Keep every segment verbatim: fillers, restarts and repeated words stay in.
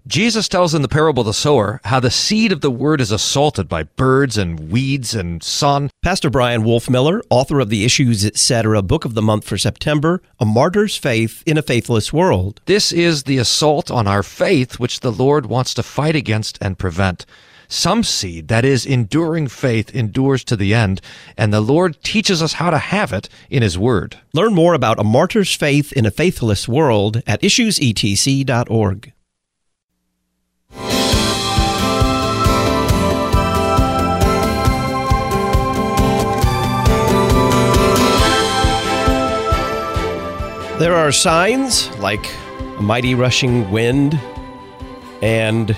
Jesus tells in the parable of the sower how the seed of the word is assaulted by birds and weeds and sun. Pastor Brian Wolfmiller, author of the Issues, et cetera book of the month for September, A Martyr's Faith in a Faithless World. This is the assault on our faith which the Lord wants to fight against and prevent. Some seed, that is, enduring faith, endures to the end, and the Lord teaches us how to have it in His Word. Learn more about A Martyr's Faith in a Faithless World at issues e t c dot org. There are signs like a mighty rushing wind and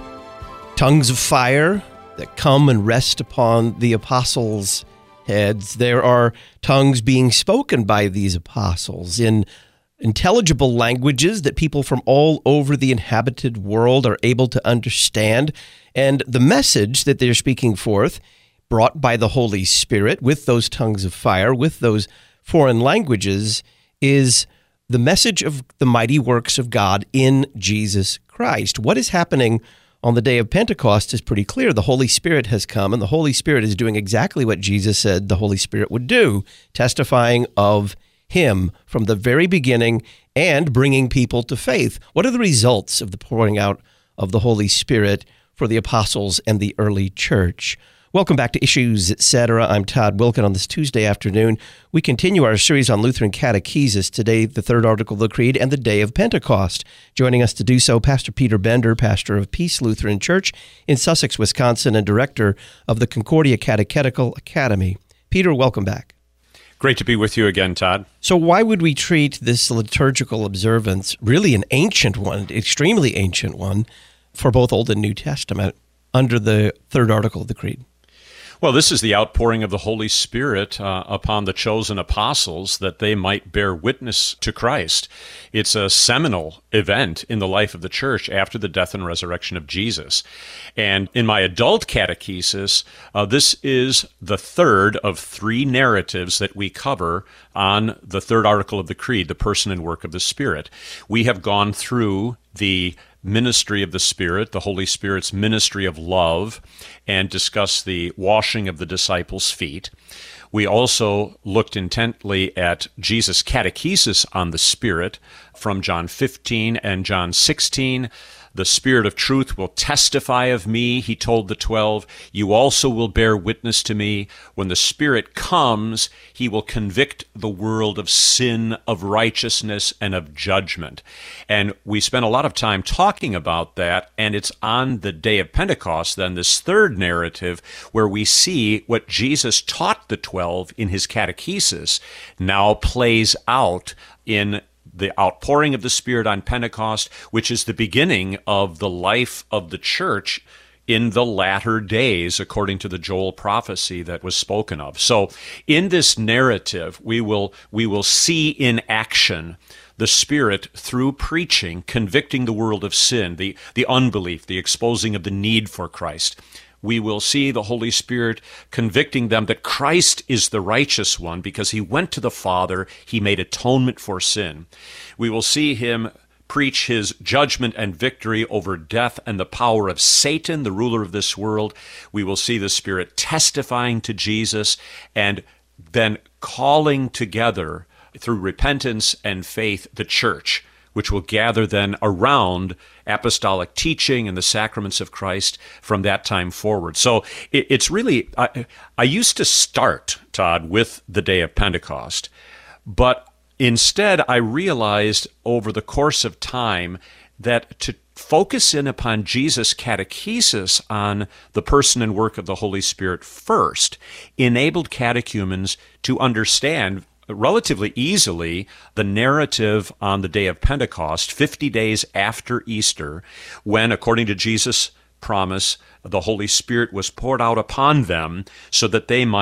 tongues of fire that come and rest upon the apostles' heads. There are tongues being spoken by these apostles in intelligible languages that people from all over the inhabited world are able to understand. And the message that they're speaking forth, brought by the Holy Spirit with those tongues of fire, with those foreign languages, is the message of the mighty works of God in Jesus Christ. What is happening on the day of Pentecost is pretty clear. The Holy Spirit has come, and the Holy Spirit is doing exactly what Jesus said the Holy Spirit would do, testifying of Him from the very beginning and bringing people to faith. What are the results of the pouring out of the Holy Spirit for the apostles and the early church? Welcome back to Issues, et cetera. I'm Todd Wilken. On this Tuesday afternoon, we continue our series on Lutheran catechesis, today the third article of the Creed and the day of Pentecost. Joining us to do so, Pastor Peter Bender, pastor of Peace Lutheran Church in Sussex, Wisconsin, and director of the Concordia Catechetical Academy. Peter, welcome back. Great to be with you again, Todd. So why would we treat this liturgical observance, really an ancient one, extremely ancient one, for both Old and New Testament, under the third article of the Creed? Well, this is the outpouring of the Holy Spirit uh, upon the chosen apostles that they might bear witness to Christ. It's a seminal event in the life of the church after the death and resurrection of Jesus. And in my adult catechesis, uh, this is the third of three narratives that we cover on the third article of the Creed, the person and work of the Spirit. We have gone through the ministry of the Spirit, the Holy Spirit's ministry of love, and discuss the washing of the disciples' feet. We also looked intently at Jesus' catechesis on the Spirit from John fifteen and John sixteen. The Spirit of truth will testify of me, he told the twelve. You also will bear witness to me. When the Spirit comes, he will convict the world of sin, of righteousness, and of judgment. And we spent a lot of time talking about that, and it's on the day of Pentecost, then, this third narrative, where we see what Jesus taught the twelve in his catechesis now plays out in the outpouring of the Spirit on Pentecost, which is the beginning of the life of the church in the latter days, according to the Joel prophecy that was spoken of. So in this narrative, we will we will see in action the Spirit through preaching, convicting the world of sin, the, the unbelief, the exposing of the need for Christ. We will see the Holy Spirit convicting them that Christ is the righteous one because he went to the Father, he made atonement for sin. We will see him preach his judgment and victory over death and the power of Satan, the ruler of this world. We will see the Spirit testifying to Jesus and then calling together through repentance and faith the church, which will gather then around apostolic teaching and the sacraments of Christ from that time forward. So it, it's really, I, I used to start, Todd, with the day of Pentecost, but instead I realized over the course of time that to focus in upon Jesus' catechesis on the person and work of the Holy Spirit first enabled catechumens to understand relatively easily the narrative on the day of Pentecost, fifty days after Easter, when, according to Jesus' promise, the Holy Spirit was poured out upon them so that they might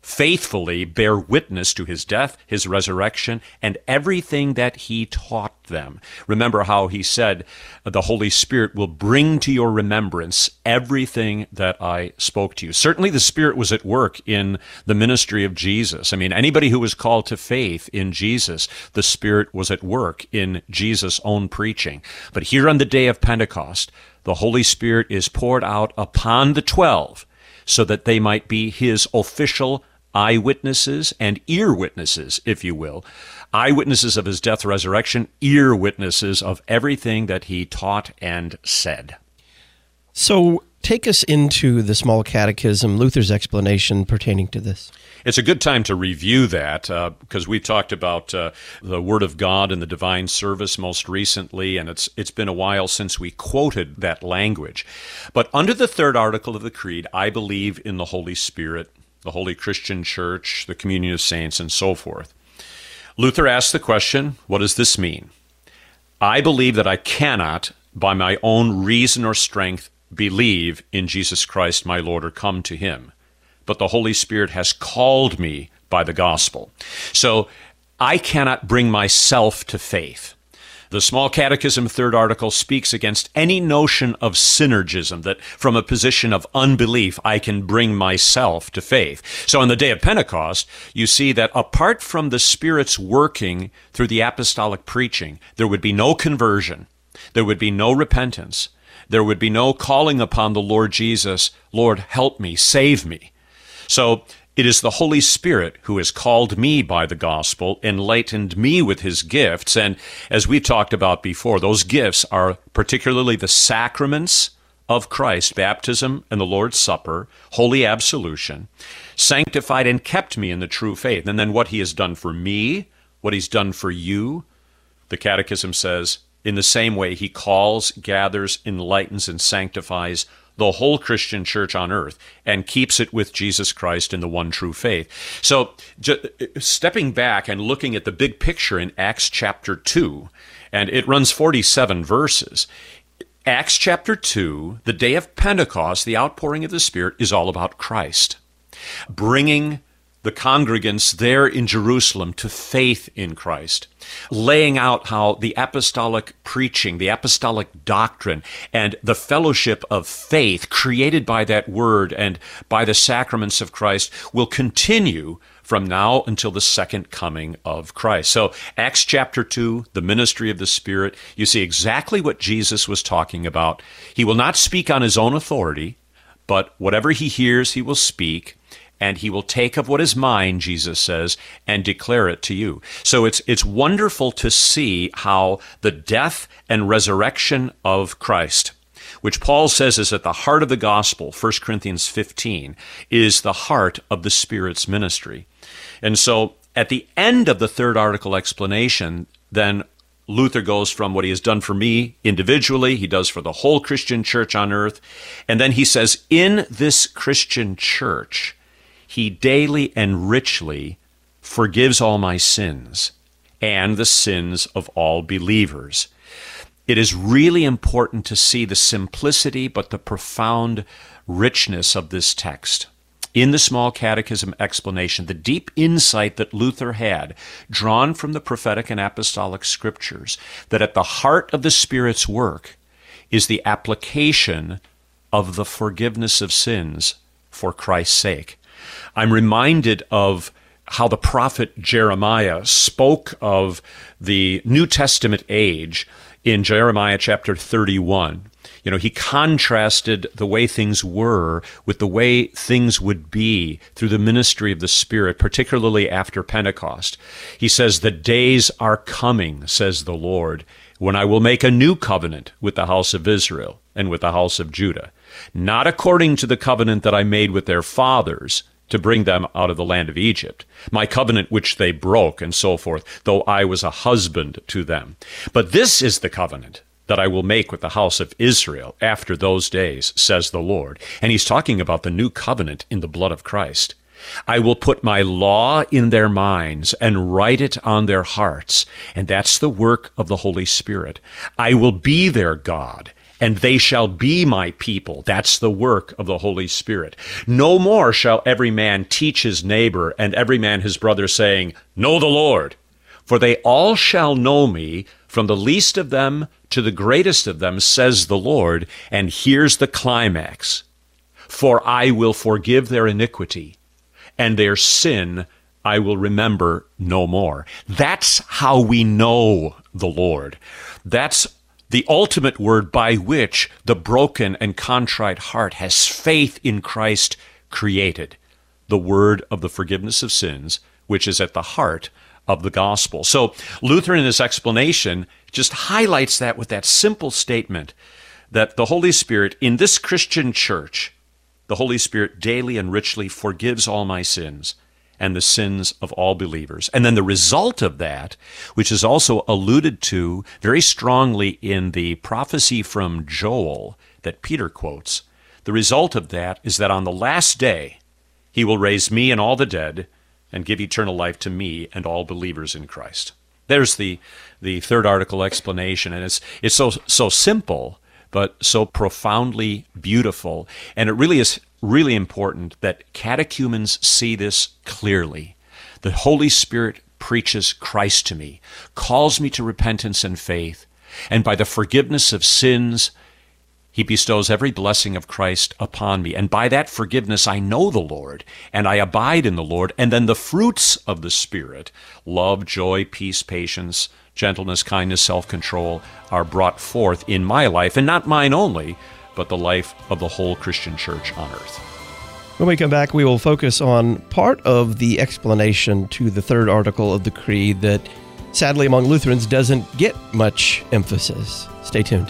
faithfully bear witness to his death, his resurrection, and everything that he taught them. Remember how he said, the Holy Spirit will bring to your remembrance everything that I spoke to you. Certainly the Spirit was at work in the ministry of Jesus. I mean, anybody who was called to faith in Jesus, the Spirit was at work in Jesus' own preaching. But here on the day of Pentecost, the Holy Spirit is poured out upon the twelve so that they might be his official eyewitnesses and ear witnesses, if you will. Eyewitnesses of his death, resurrection, ear witnesses of everything that he taught and said. So take us into the Small Catechism, Luther's explanation pertaining to this. It's a good time to review that uh, because we've talked about uh, the Word of God and the divine service most recently, and it's it's been a while since we quoted that language. But under the third article of the Creed, I believe in the Holy Spirit, the Holy Christian Church, the communion of saints, and so forth. Luther asked the question, what does this mean? I believe that I cannot, by my own reason or strength, believe in Jesus Christ my Lord or come to him. But the Holy Spirit has called me by the gospel. So I cannot bring myself to faith. The Small Catechism, third article, speaks against any notion of synergism, that from a position of unbelief, I can bring myself to faith. So on the day of Pentecost, you see that apart from the Spirit's working through the apostolic preaching, there would be no conversion, there would be no repentance, there would be no calling upon the Lord Jesus, Lord, help me, save me. So it is the Holy Spirit who has called me by the gospel, enlightened me with his gifts, and as we've talked about before, those gifts are particularly the sacraments of Christ, baptism and the Lord's Supper, holy absolution, sanctified and kept me in the true faith. And then what he has done for me, what he's done for you, the Catechism says, in the same way he calls, gathers, enlightens, and sanctifies the whole Christian church on earth and keeps it with Jesus Christ in the one true faith. So just stepping back and looking at the big picture in Acts chapter two, and it runs forty-seven verses. Acts chapter two, the day of Pentecost, the outpouring of the Spirit, is all about Christ, bringing the congregants there in Jerusalem to faith in Christ, laying out how the apostolic preaching, the apostolic doctrine, and the fellowship of faith created by that word and by the sacraments of Christ will continue from now until the second coming of Christ. So Acts chapter two, the ministry of the Spirit, you see exactly what Jesus was talking about. He will not speak on his own authority, but whatever he hears, he will speak, and he will take of what is mine, Jesus says, and declare it to you. So it's it's wonderful to see how the death and resurrection of Christ, which Paul says is at the heart of the gospel, First Corinthians fifteen, is the heart of the Spirit's ministry. And so at the end of the third article explanation, then Luther goes from what he has done for me individually, he does for the whole Christian church on earth, and then he says, in this Christian church, he daily and richly forgives all my sins and the sins of all believers. It is really important to see the simplicity but the profound richness of this text. In the Small Catechism explanation, the deep insight that Luther had, drawn from the prophetic and apostolic scriptures, that at the heart of the Spirit's work is the application of the forgiveness of sins for Christ's sake. I'm reminded of how the prophet Jeremiah spoke of the New Testament age in Jeremiah chapter thirty-one. You know, he contrasted the way things were with the way things would be through the ministry of the Spirit, particularly after Pentecost. He says, the days are coming, says the Lord, when I will make a new covenant with the house of Israel and with the house of Judah, not according to the covenant that I made with their fathers, to bring them out of the land of Egypt, my covenant which they broke, and so forth, though I was a husband to them. But this is the covenant that I will make with the house of Israel after those days, says the Lord. And he's talking about the new covenant in the blood of Christ. I will put my law in their minds and write it on their hearts. And that's the work of the Holy Spirit. I will be their God, and they shall be my people. That's the work of the Holy Spirit. No more shall every man teach his neighbor and every man his brother, saying, Know the Lord. For they all shall know me, from the least of them to the greatest of them, says the Lord. And here's the climax. For I will forgive their iniquity, and their sin I will remember no more. That's how we know the Lord. That's the ultimate word by which the broken and contrite heart has faith in Christ created, the word of the forgiveness of sins, which is at the heart of the gospel. So Luther in his explanation just highlights that with that simple statement that the Holy Spirit in this Christian church, the Holy Spirit daily and richly forgives all my sins and the sins of all believers. And then the result of that, which is also alluded to very strongly in the prophecy from Joel that Peter quotes, the result of that is that on the last day, he will raise me and all the dead and give eternal life to me and all believers in Christ. There's the, the third article explanation, and it's, it's so, so simple, but so profoundly beautiful. And it really is really important that catechumens see this clearly. The Holy Spirit preaches Christ to me, calls me to repentance and faith, and by the forgiveness of sins, he bestows every blessing of Christ upon me. And by that forgiveness, I know the Lord, and I abide in the Lord. And then the fruits of the Spirit, love, joy, peace, patience, gentleness, kindness, self-control, are brought forth in my life, and not mine only, but the life of the whole Christian church on earth. When we come back, we will focus on part of the explanation to the third article of the Creed that, sadly, among Lutherans doesn't get much emphasis. Stay tuned.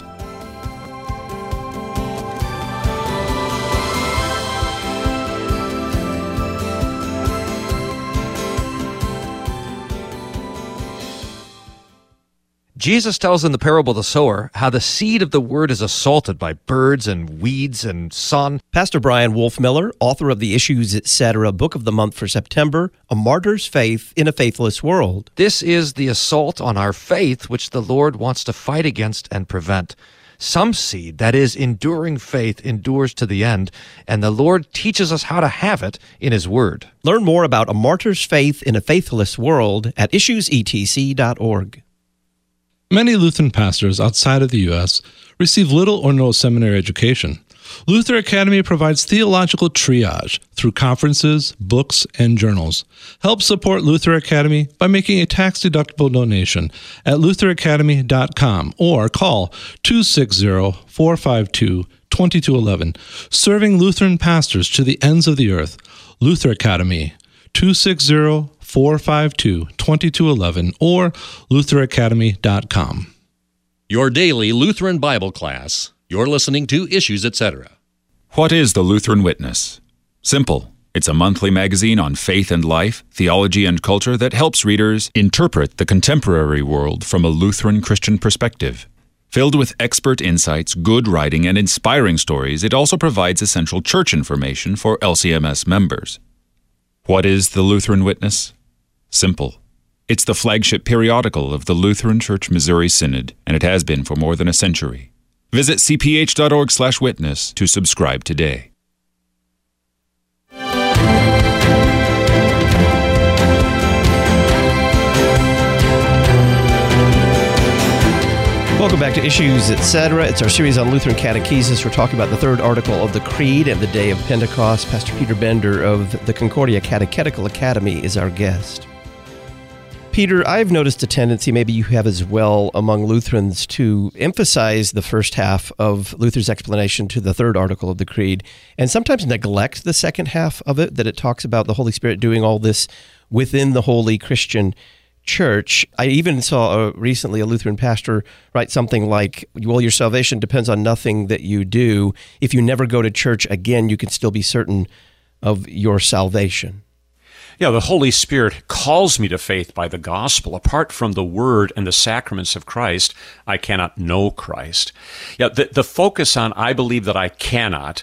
Jesus tells in the parable of the sower how the seed of the word is assaulted by birds and weeds and sun. Pastor Brian Wolfmiller, author of the Issues, et cetera book of the month for September, A Martyr's Faith in a Faithless World. This is the assault on our faith which the Lord wants to fight against and prevent. Some seed, that is, enduring faith, endures to the end, and the Lord teaches us how to have it in His Word. Learn more about A Martyr's Faith in a Faithless World at issues e t c dot org. Many Lutheran pastors outside of the U S receive little or no seminary education. Luther Academy provides theological triage through conferences, books, and journals. Help support Luther Academy by making a tax-deductible donation at luther academy dot com or call two six zero, four five two, two two one one. Serving Lutheran pastors to the ends of the earth. Luther Academy, two six zero, four five two, two two one one or luther academy dot com. Your daily Lutheran Bible class. You're listening to Issues, et cetera. What is the Lutheran Witness? Simple. It's a monthly magazine on faith and life, theology and culture that helps readers interpret the contemporary world from a Lutheran Christian perspective. Filled with expert insights, good writing, and inspiring stories, it also provides essential church information for L C M S members. What is the Lutheran Witness? Simple. It's the flagship periodical of the Lutheran Church Missouri Synod, and it has been for more than a century. Visit c p h dot org slash witness to subscribe today. Welcome back to Issues, et cetera. It's our series on Lutheran catechesis. We're talking about the third article of the Creed and the day of Pentecost. Pastor Peter Bender of the Concordia Catechetical Academy is our guest. Peter, I've noticed a tendency, maybe you have as well, among Lutherans to emphasize the first half of Luther's explanation to the third article of the Creed and sometimes neglect the second half of it, that it talks about the Holy Spirit doing all this within the holy Christian church. I even saw a, recently a Lutheran pastor write something like, well, your salvation depends on nothing that you do. If you never go to church again, you can still be certain of your salvation. Yeah, the Holy Spirit calls me to faith by the gospel. Apart from the word and the sacraments of Christ, I cannot know Christ. Yeah, the, the focus on I believe that I cannot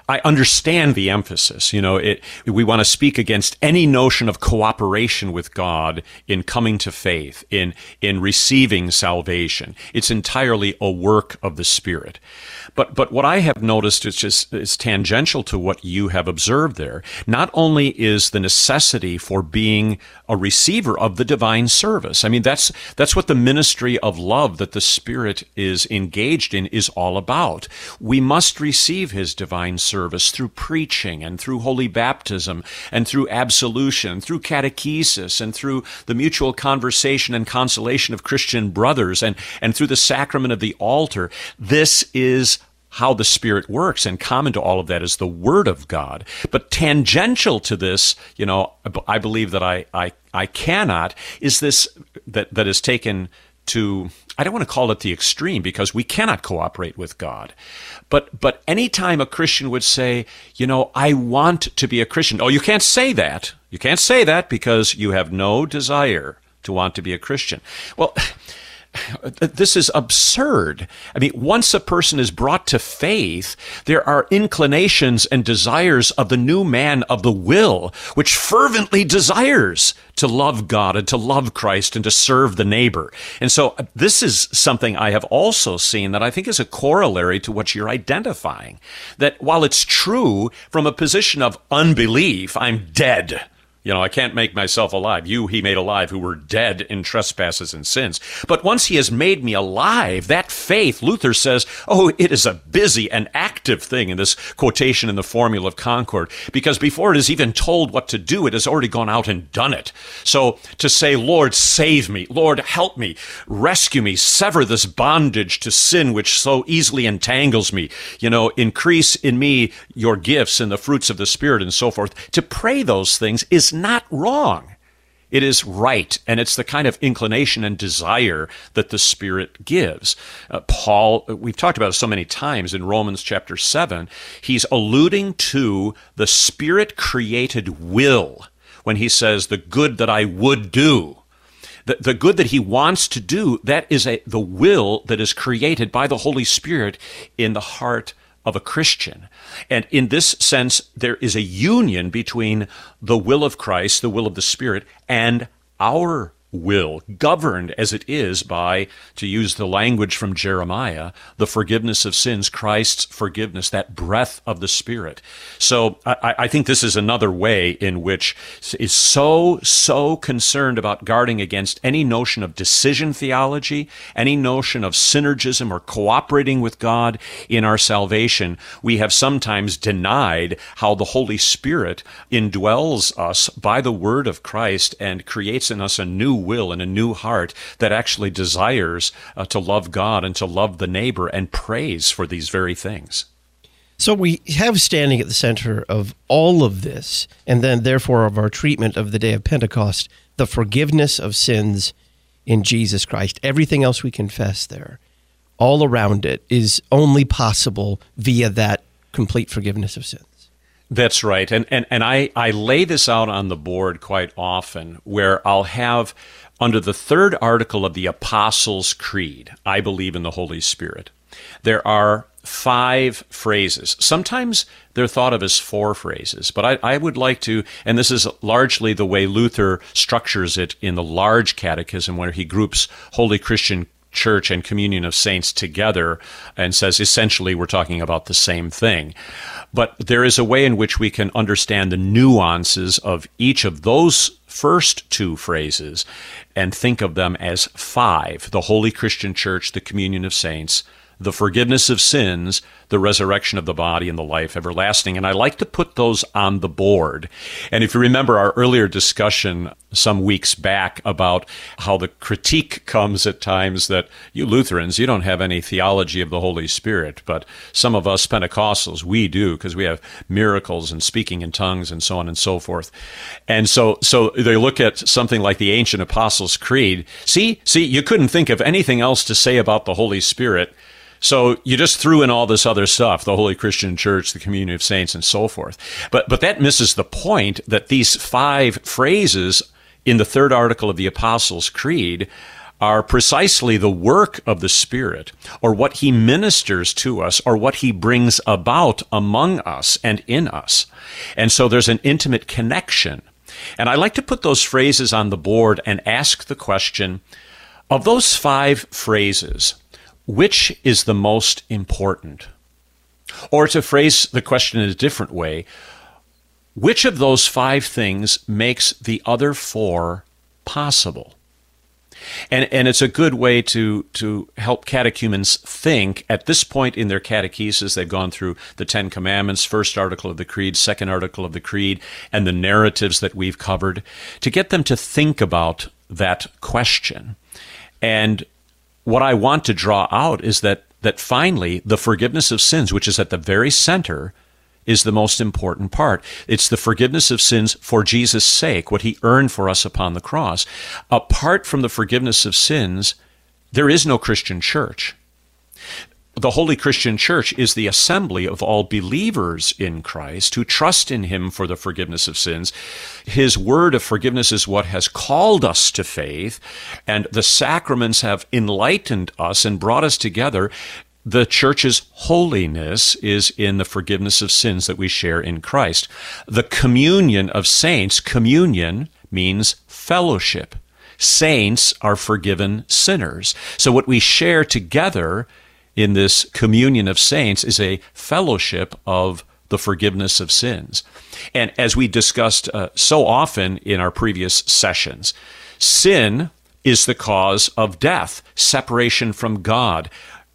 I understand the emphasis. You know, it, we want to speak against any notion of cooperation with God in coming to faith, in, in receiving salvation. It's entirely a work of the Spirit. But, but what I have noticed is just is tangential to what you have observed there. Not only is the necessity for being a receiver of the divine service. I mean, that's, that's what the ministry of love that the Spirit is engaged in is all about. We must receive His divine service through preaching and through holy baptism and through absolution, through catechesis and through the mutual conversation and consolation of Christian brothers and, and through the sacrament of the altar. This is how the Spirit works, and common to all of that is the Word of God. But tangential to this, you know, I believe that I, I, I cannot, is this that, that is taken to, I don't want to call it the extreme, because we cannot cooperate with God. But but anytime a Christian would say, you know, I want to be a Christian. Oh, you can't say that. You can't say that because you have no desire to want to be a Christian. Well, this is absurd. I mean, once a person is brought to faith, there are inclinations and desires of the new man of the will, which fervently desires to love God and to love Christ and to serve the neighbor. And so this is something I have also seen that I think is a corollary to what you're identifying. That while it's true from a position of unbelief, I'm dead. You know, I can't make myself alive. You he made alive who were dead in trespasses and sins. But once he has made me alive, that faith, Luther says, oh, it is a busy and active thing in this quotation in the Formula of Concord, because before it is even told what to do, it has already gone out and done it. So to say, Lord, save me, Lord, help me, rescue me, sever this bondage to sin which so easily entangles me, you know, increase in me your gifts and the fruits of the Spirit and so forth. To pray those things is not wrong. It is right, and it's the kind of inclination and desire that the Spirit gives. Uh, Paul, we've talked about it so many times in Romans chapter seven, he's alluding to the Spirit-created will when he says, the good that I would do. The, the good that he wants to do, that is a, the will that is created by the Holy Spirit in the heart of a Christian. And in this sense, there is a union between the will of Christ, the will of the Spirit, and our will, governed as it is by, to use the language from Jeremiah, the forgiveness of sins, Christ's forgiveness, that breath of the Spirit. So I, I think this is another way in which is so, so concerned about guarding against any notion of decision theology, any notion of synergism or cooperating with God in our salvation. We have sometimes denied how the Holy Spirit indwells us by the word of Christ and creates in us a new will and a new heart that actually desires uh, to love God and to love the neighbor and prays for these very things. So we have standing at the center of all of this, and then therefore of our treatment of the day of Pentecost, the forgiveness of sins in Jesus Christ. Everything else we confess there, all around it, is only possible via that complete forgiveness of sins. That's right. And and, and I, I lay this out on the board quite often, where I'll have, under the third article of the Apostles' Creed, I believe in the Holy Spirit, there are five phrases. Sometimes they're thought of as four phrases, but I, I would like to, and this is largely the way Luther structures it in the large catechism, where he groups Holy Christian Church and communion of saints together and says essentially we're talking about the same thing. But there is a way in which we can understand the nuances of each of those first two phrases and think of them as five: the Holy Christian Church, the communion of saints, the forgiveness of sins, the resurrection of the body, and the life everlasting. And I like to put those on the board. And if you remember our earlier discussion some weeks back about how the critique comes at times that you Lutherans, you don't have any theology of the Holy Spirit, but some of us Pentecostals, we do, because we have miracles and speaking in tongues and so on and so forth. And so so they look at something like the ancient Apostles' Creed. See, see, you couldn't think of anything else to say about the Holy Spirit, so you just threw in all this other stuff, the Holy Christian Church, the communion of saints, and so forth. But but that misses the point that these five phrases in the third article of the Apostles' Creed are precisely the work of the Spirit, or what he ministers to us, or what he brings about among us and in us. And so there's an intimate connection. And I like to put those phrases on the board and ask the question, of those five phrases, which is the most important? Or to phrase the question in a different way, which of those five things makes the other four possible? And and it's a good way to, to help catechumens think. At this point in their catechesis, they've gone through the Ten Commandments, first article of the Creed, second article of the Creed, and the narratives that we've covered, to get them to think about that question. And what I want to draw out is that, that finally, the forgiveness of sins, which is at the very center, is the most important part. It's the forgiveness of sins for Jesus' sake, what he earned for us upon the cross. Apart from the forgiveness of sins, there is no Christian church. The Holy Christian Church is the assembly of all believers in Christ who trust in him for the forgiveness of sins. His word of forgiveness is what has called us to faith, and the sacraments have enlightened us and brought us together. The church's holiness is in the forgiveness of sins that we share in Christ. The communion of saints, communion means fellowship. Saints are forgiven sinners. So what we share together in this communion of saints is a fellowship of the forgiveness of sins. And as we discussed uh, so often in our previous sessions, sin is the cause of death, separation from God,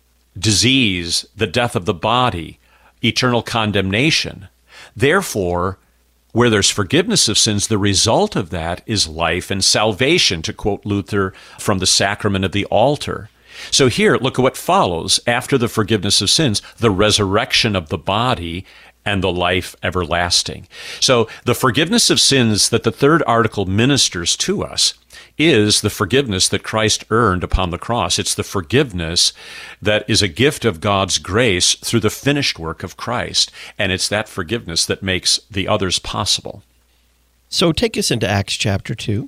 disease, the death of the body, eternal condemnation. Therefore, where there's forgiveness of sins, the result of that is life and salvation, to quote Luther from the sacrament of the altar. So here, look at what follows. After the forgiveness of sins, the resurrection of the body and the life everlasting. So the forgiveness of sins that the third article ministers to us is the forgiveness that Christ earned upon the cross. It's the forgiveness that is a gift of God's grace through the finished work of Christ. And it's that forgiveness that makes the others possible. So take us into Acts chapter two.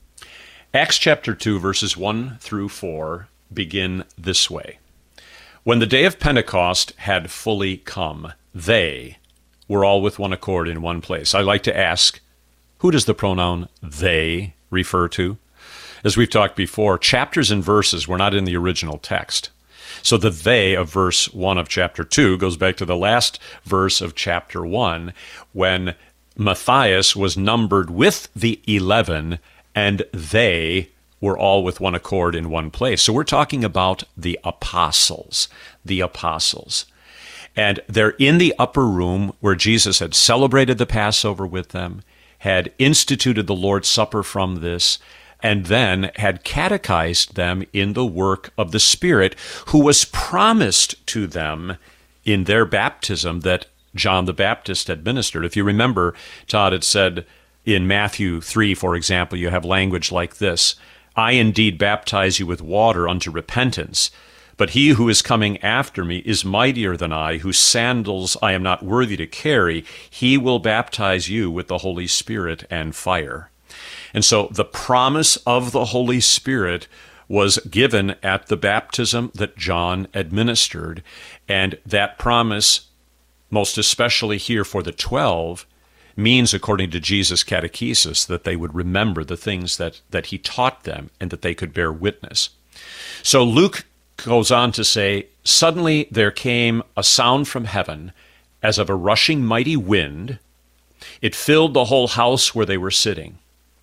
Acts chapter two, verses one through four begin this way. When the day of Pentecost had fully come, they were all with one accord in one place. I like to ask, who does the pronoun they refer to? As we've talked before, chapters and verses were not in the original text. So the they of verse one of chapter two goes back to the last verse of chapter one, when Matthias was numbered with the eleven, and they were all with one accord in one place. So we're talking about the apostles, the apostles. And they're in the upper room where Jesus had celebrated the Passover with them, had instituted the Lord's Supper from this, and then had catechized them in the work of the Spirit, who was promised to them in their baptism that John the Baptist had ministered. If you remember, Todd had said in Matthew three, for example, you have language like this, I indeed baptize you with water unto repentance, but he who is coming after me is mightier than I, whose sandals I am not worthy to carry. He will baptize you with the Holy Spirit and fire. And so the promise of the Holy Spirit was given at the baptism that John administered. And that promise, most especially here for the twelve, means, according to Jesus' catechesis, that they would remember the things that, that he taught them and that they could bear witness. So Luke goes on to say, suddenly there came a sound from heaven as of a rushing mighty wind. It filled the whole house where they were sitting.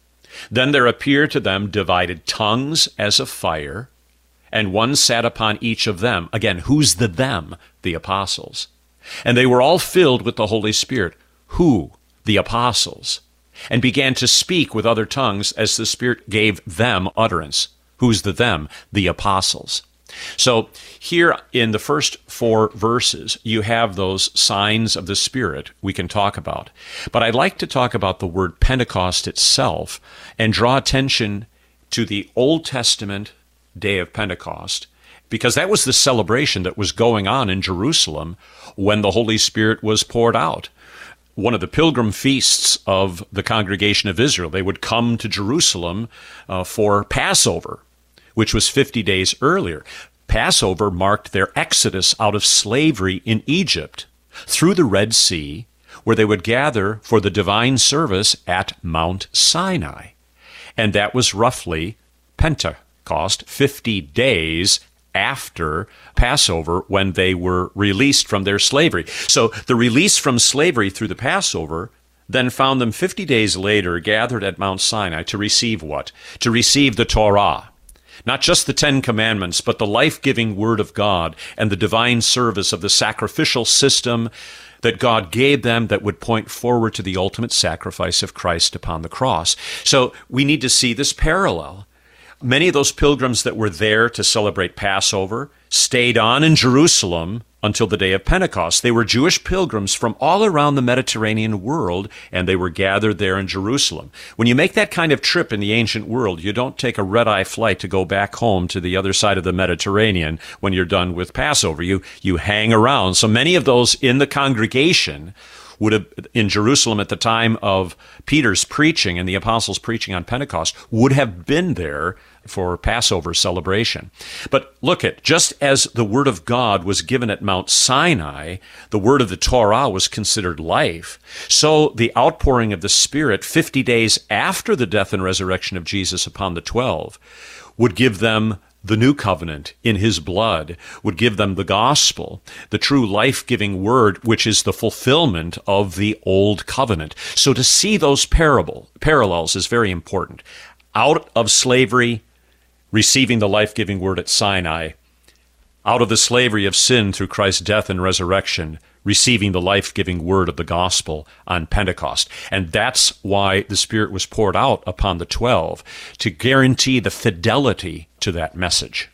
Then there appeared to them divided tongues as of fire, and one sat upon each of them. Again, who's the them? The apostles. And they were all filled with the Holy Spirit. Who? The apostles. And began to speak with other tongues as the Spirit gave them utterance. Who's the them? The apostles. So here in the first four verses, you have those signs of the Spirit we can talk about. But I'd like to talk about the word Pentecost itself and draw attention to the Old Testament day of Pentecost, because that was the celebration that was going on in Jerusalem when the Holy Spirit was poured out. One of the pilgrim feasts of the congregation of Israel, they would come to Jerusalem uh, for Passover, which was fifty days earlier. Passover marked their exodus out of slavery in Egypt through the Red Sea, where they would gather for the divine service at Mount Sinai. And that was roughly Pentecost, fifty days after Passover, when they were released from their slavery. So the release from slavery through the Passover then found them fifty days later gathered at Mount Sinai to receive what? To receive the Torah. Not just the Ten Commandments, but the life-giving Word of God and the divine service of the sacrificial system that God gave them that would point forward to the ultimate sacrifice of Christ upon the cross. So we need to see this parallel. Many of those pilgrims that were there to celebrate Passover stayed on in Jerusalem until the day of Pentecost. They were Jewish pilgrims from all around the Mediterranean world, and they were gathered there in Jerusalem. When you make that kind of trip in the ancient world, you don't take a red-eye flight to go back home to the other side of the Mediterranean when you're done with Passover. You, you hang around. So many of those in the congregation would have, in Jerusalem at the time of Peter's preaching and the apostles' preaching on Pentecost, would have been there for Passover celebration. But look at, just as the Word of God was given at Mount Sinai, the Word of the Torah was considered life, so the outpouring of the Spirit fifty days after the death and resurrection of Jesus upon the twelve would give them the new covenant in his blood, would give them the gospel, the true life-giving word, which is the fulfillment of the old covenant. So to see those parable, parallels is very important. Out of slavery, receiving the life-giving word at Sinai. Out of the slavery of sin through Christ's death and resurrection, receiving the life-giving word of the gospel on Pentecost. And that's why the Spirit was poured out upon the twelve, to guarantee the fidelity to that message.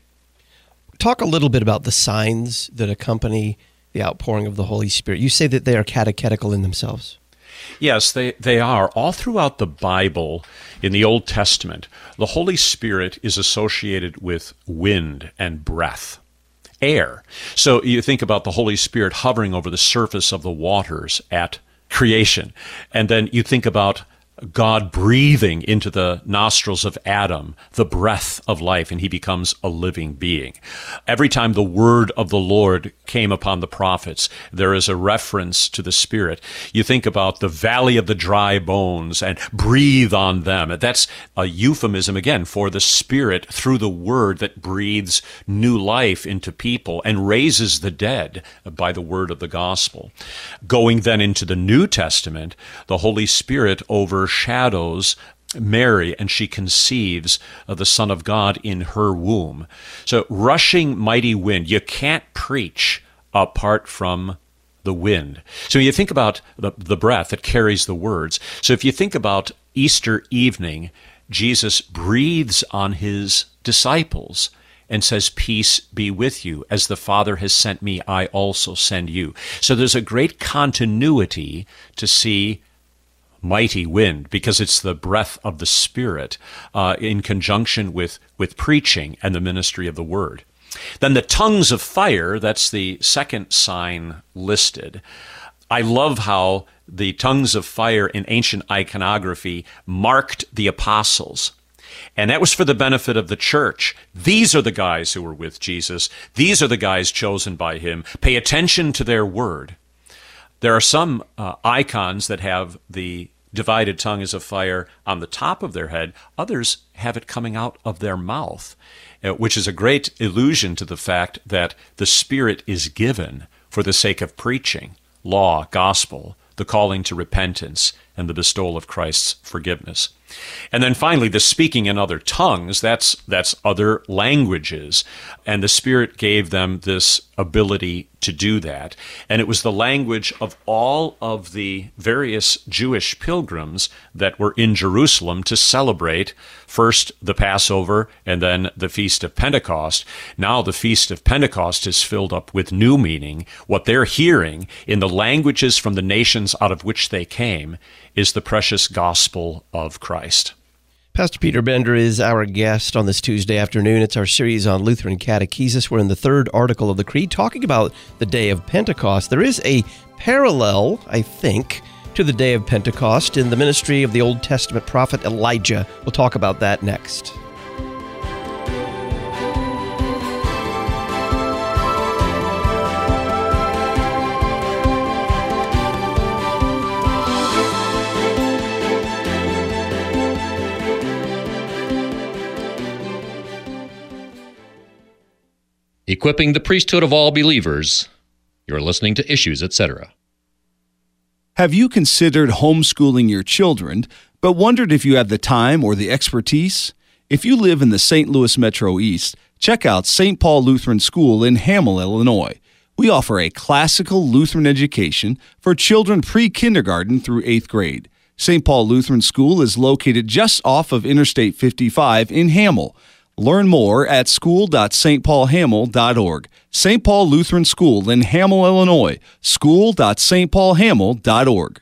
Talk a little bit about the signs that accompany the outpouring of the Holy Spirit. You say that they are catechetical in themselves. Yes, they, they are. All throughout the Bible, in the Old Testament, the Holy Spirit is associated with wind and breath, air. So you think about the Holy Spirit hovering over the surface of the waters at creation. And then you think about God breathing into the nostrils of Adam the breath of life, and he becomes a living being. Every time the word of the Lord came upon the prophets, there is a reference to the Spirit. You think about the valley of the dry bones and breathe on them. That's a euphemism, again, for the Spirit through the word that breathes new life into people and raises the dead by the word of the gospel. Going then into the New Testament, the Holy Spirit over shadows Mary, and she conceives of the Son of God in her womb. So rushing mighty wind, you can't preach apart from the wind. So you think about the, the breath that carries the words. So if you think about Easter evening, Jesus breathes on his disciples and says, "Peace be with you. As the Father has sent me, I also send you." So there's a great continuity to see mighty wind, because it's the breath of the Spirit uh, in conjunction with, with preaching and the ministry of the Word. Then the tongues of fire, that's the second sign listed. I love how the tongues of fire in ancient iconography marked the apostles. And that was for the benefit of the church. These are the guys who were with Jesus. These are the guys chosen by him. Pay attention to their word. There are some uh, icons that have the divided tongues of fire on the top of their head. Others have it coming out of their mouth, uh, which is a great allusion to the fact that the Spirit is given for the sake of preaching, law, gospel, the calling to repentance, and the bestowal of Christ's forgiveness. And then finally, the speaking in other tongues, that's that's other languages. And the Spirit gave them this ability to do that. And it was the language of all of the various Jewish pilgrims that were in Jerusalem to celebrate first the Passover and then the Feast of Pentecost. Now the Feast of Pentecost is filled up with new meaning. What they're hearing in the languages from the nations out of which they came is the precious gospel of Christ. Pastor Peter Bender is our guest on this Tuesday afternoon. It's our series on Lutheran catechesis. We're in the third article of the Creed, talking about the day of Pentecost. There is a parallel, I think, to the day of Pentecost in the ministry of the Old Testament prophet Elijah. We'll talk about that next. equipping the priesthood of all believers. You're listening to Issues, et cetera. Have you considered homeschooling your children, but wondered if you have the time or the expertise? If you live in the Saint Louis Metro East, check out Saint Paul Lutheran School in Hamel, Illinois. We offer a classical Lutheran education for children pre-kindergarten through eighth grade. Saint Paul Lutheran School is located just off of Interstate fifty-five in Hamel. Learn more at school dot s t paul hamel dot org. Saint Paul Lutheran School in Hamel, Illinois. school dot s t paul hamel dot org.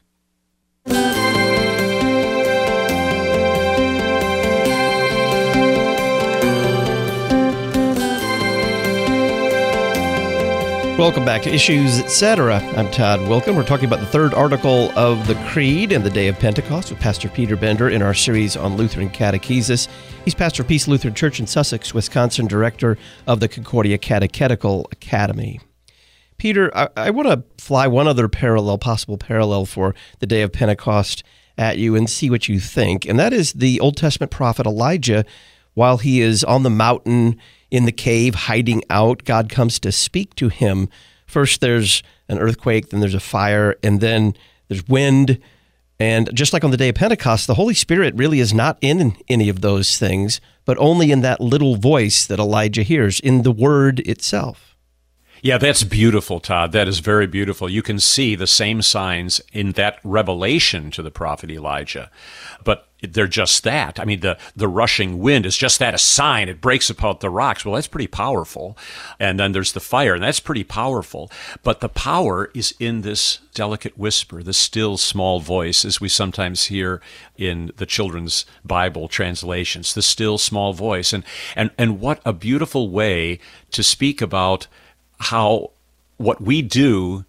Welcome back to Issues, et cetera. I'm Todd Wilken. We're talking about the third article of the Creed and the Day of Pentecost with Pastor Peter Bender in our series on Lutheran catechesis. He's pastor of Peace Lutheran Church in Sussex, Wisconsin, director of the Concordia Catechetical Academy. Peter, I, I want to fly one other parallel, possible parallel for the Day of Pentecost at you and see what you think, and that is the Old Testament prophet Elijah. While he is on the mountain in the cave hiding out, God comes to speak to him. First there's an earthquake, then there's a fire, and then there's wind. And just like on the day of Pentecost, the Holy Spirit really is not in any of those things, but only in that little voice that Elijah hears, in the word itself. Yeah, that's beautiful, Todd. That is very beautiful. You can see the same signs in that revelation to the prophet Elijah. But they're just that. I mean, the, the rushing wind is just that, a sign. It breaks apart the rocks. Well, that's pretty powerful. And then there's the fire, and that's pretty powerful. But the power is in this delicate whisper, the still small voice, as we sometimes hear in the children's Bible translations, the still small voice. And, and, and what a beautiful way to speak about how what we do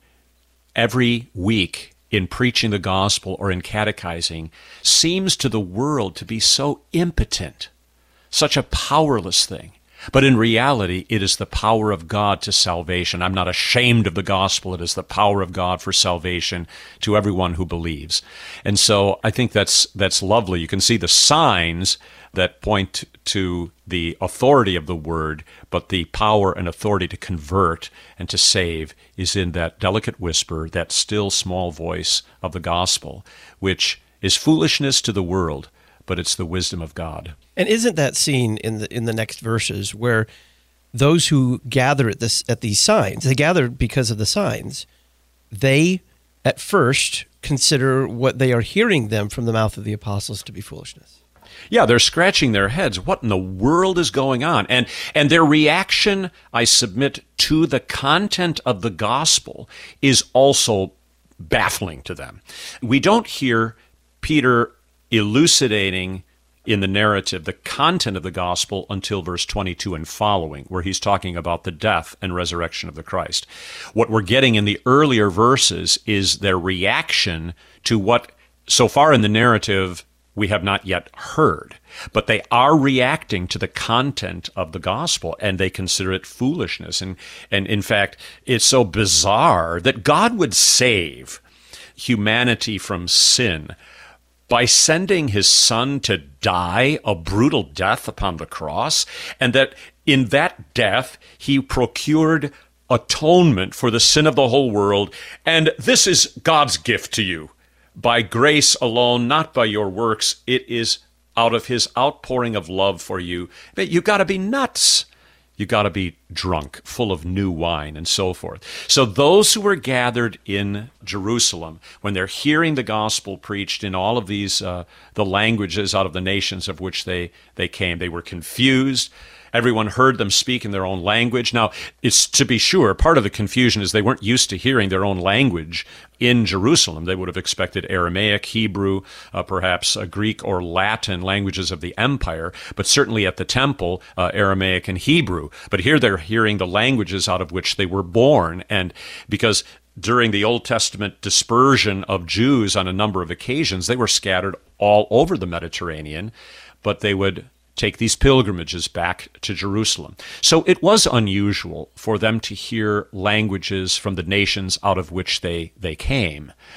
every week in preaching the gospel or in catechizing seems to the world to be so impotent, such a powerless thing. But in reality, it is the power of God to salvation. I'm not ashamed of the gospel. It is the power of God for salvation to everyone who believes. And so I think that's that's lovely. You can see the signs that point to the authority of the word, but the power and authority to convert and to save is in that delicate whisper, that still small voice of the gospel, which is foolishness to the world, but it's the wisdom of God. And isn't that seen in the in the next verses where those who gather at this at these signs, they gather because of the signs, they at first consider what they are hearing them from the mouth of the apostles to be foolishness. Yeah, they're scratching their heads. What in the world is going on? And and their reaction, I submit, to the content of the gospel is also baffling to them. We don't hear Peter elucidating in the narrative the content of the gospel until verse twenty-two and following, where he's talking about the death and resurrection of the Christ. What we're getting in the earlier verses is their reaction to what, so far in the narrative, we have not yet heard. But they are reacting to the content of the gospel, and they consider it foolishness. And, and in fact, it's so bizarre that God would save humanity from sin by sending his son to die a brutal death upon the cross, and that in that death he procured atonement for the sin of the whole world. And this is God's gift to you. By grace alone, not by your works. It is out of his outpouring of love for you. But you got to be nuts. You got to be drunk, full of new wine, and so forth. So those who were gathered in Jerusalem, when they're hearing the gospel preached in all of these, uh, the languages out of the nations of which they, they came, they were confused. Everyone heard them speak in their own language. Now, it's to be sure, part of the confusion is they weren't used to hearing their own language in Jerusalem. They would have expected Aramaic, Hebrew, uh, perhaps uh, Greek or Latin languages of the empire, but certainly at the temple, uh, Aramaic and Hebrew. But here they're hearing the languages out of which they were born. And because during the Old Testament dispersion of Jews on a number of occasions, they were scattered all over the Mediterranean, but they would take these pilgrimages back to Jerusalem. So it was unusual for them to hear languages from the nations out of which they, they came.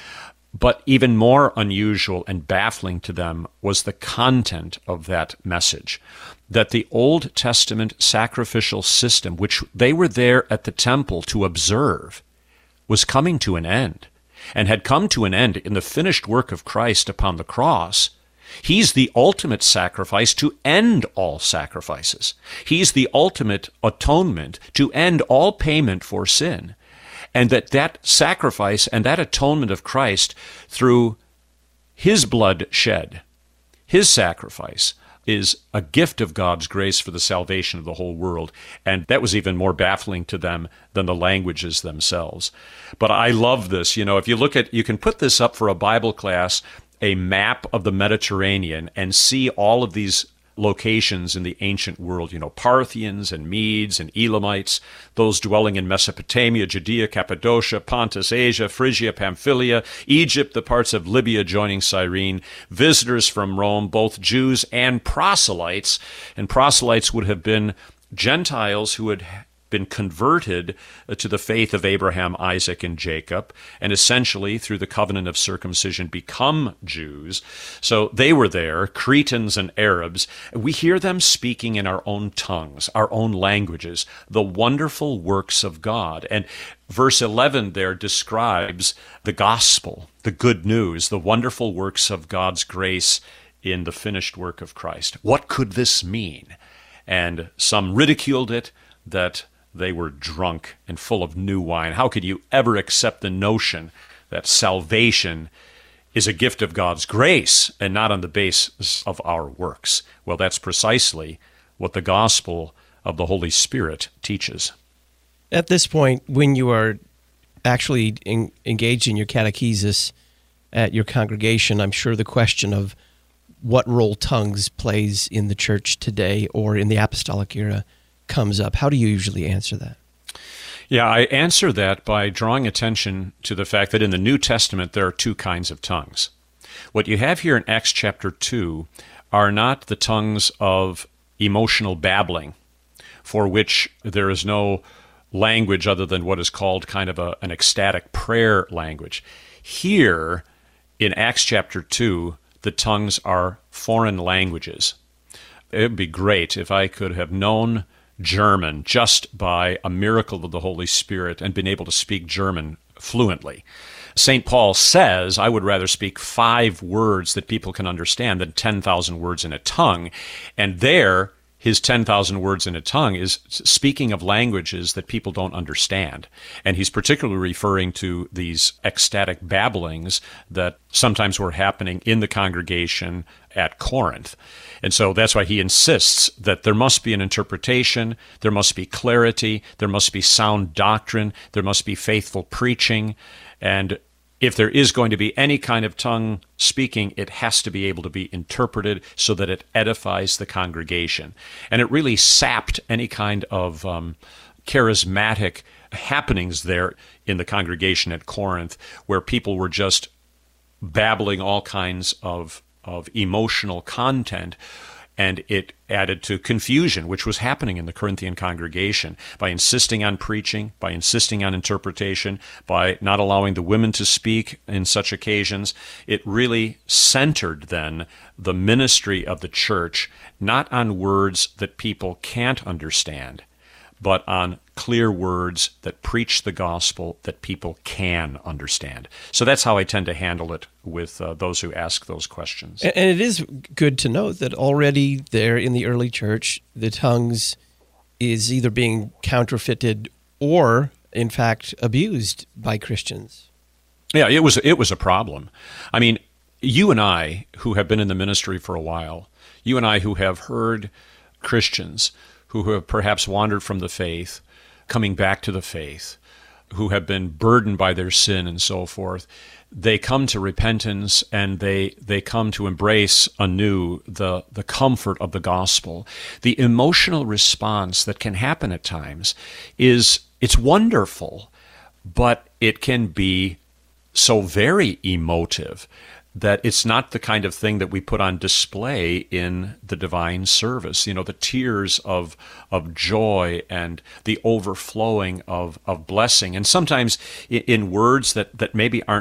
But even more unusual and baffling to them was the content of that message, that the Old Testament sacrificial system, which they were there at the temple to observe, was coming to an end, and had come to an end in the finished work of Christ upon the cross. He's the ultimate sacrifice to end all sacrifices. He's the ultimate atonement to end all payment for sin. And that that sacrifice and that atonement of Christ through his blood shed, his sacrifice, is a gift of God's grace for the salvation of the whole world. And that was even more baffling to them than the languages themselves. But I love this. You know, if you look at, you can put this up for a Bible class, a map of the Mediterranean, and see all of these locations in the ancient world, you know, Parthians and Medes and Elamites, those dwelling in Mesopotamia, Judea, Cappadocia, Pontus, Asia, Phrygia, Pamphylia, Egypt, the parts of Libya joining Cyrene, visitors from Rome, both Jews and proselytes. And proselytes would have been Gentiles who had been converted to the faith of Abraham, Isaac, and Jacob, and essentially through the covenant of circumcision become Jews. So they were there, Cretans and Arabs. We hear them speaking in our own tongues, our own languages, the wonderful works of God. And verse eleven there describes the gospel, the good news, the wonderful works of God's grace in the finished work of Christ. What could this mean? And some ridiculed it, that they were drunk and full of new wine. How could you ever accept the notion that salvation is a gift of God's grace and not on the basis of our works? Well, that's precisely what the gospel of the Holy Spirit teaches. At this point, when you are actually in, engaged in your catechesis at your congregation, I'm sure the question of what role tongues plays in the church today or in the apostolic era comes up. How do you usually answer that? Yeah, I answer that by drawing attention to the fact that in the New Testament there are two kinds of tongues. What you have here in Acts chapter two are not the tongues of emotional babbling, for which there is no language other than what is called kind of a, an ecstatic prayer language. Here, in Acts chapter two, the tongues are foreign languages. It would be great if I could have known German just by a miracle of the Holy Spirit and been able to speak German fluently. Saint Paul says, I would rather speak five words that people can understand than ten thousand words in a tongue. And there, his ten thousand words in a tongue is speaking of languages that people don't understand. And he's particularly referring to these ecstatic babblings that sometimes were happening in the congregation at Corinth. And so that's why he insists that there must be an interpretation, there must be clarity, there must be sound doctrine, there must be faithful preaching, and if there is going to be any kind of tongue speaking, it has to be able to be interpreted so that it edifies the congregation. And it really sapped any kind of um, charismatic happenings there in the congregation at Corinth, where people were just babbling all kinds of of emotional content, and it added to confusion, which was happening in the Corinthian congregation by insisting on preaching, by insisting on interpretation, by not allowing the women to speak in such occasions. It really centered then the ministry of the church not on words that people can't understand, but on clear words that preach the gospel that people can understand. So that's how I tend to handle it with uh, those who ask those questions. And it is good to note that already there in the early church, the tongues is either being counterfeited or, in fact, abused by Christians. Yeah, it was it was a problem. I mean, you and I, who have been in the ministry for a while, you and I who have heard Christians who have perhaps wandered from the faith, coming back to the faith, who have been burdened by their sin and so forth, they come to repentance and they they come to embrace anew the, the comfort of the gospel. The emotional response that can happen at times is, it's wonderful, but it can be so very emotive that it's not the kind of thing that we put on display in the divine service. You know, the tears of of joy and the overflowing of, of blessing, and sometimes in, in words that, that maybe aren't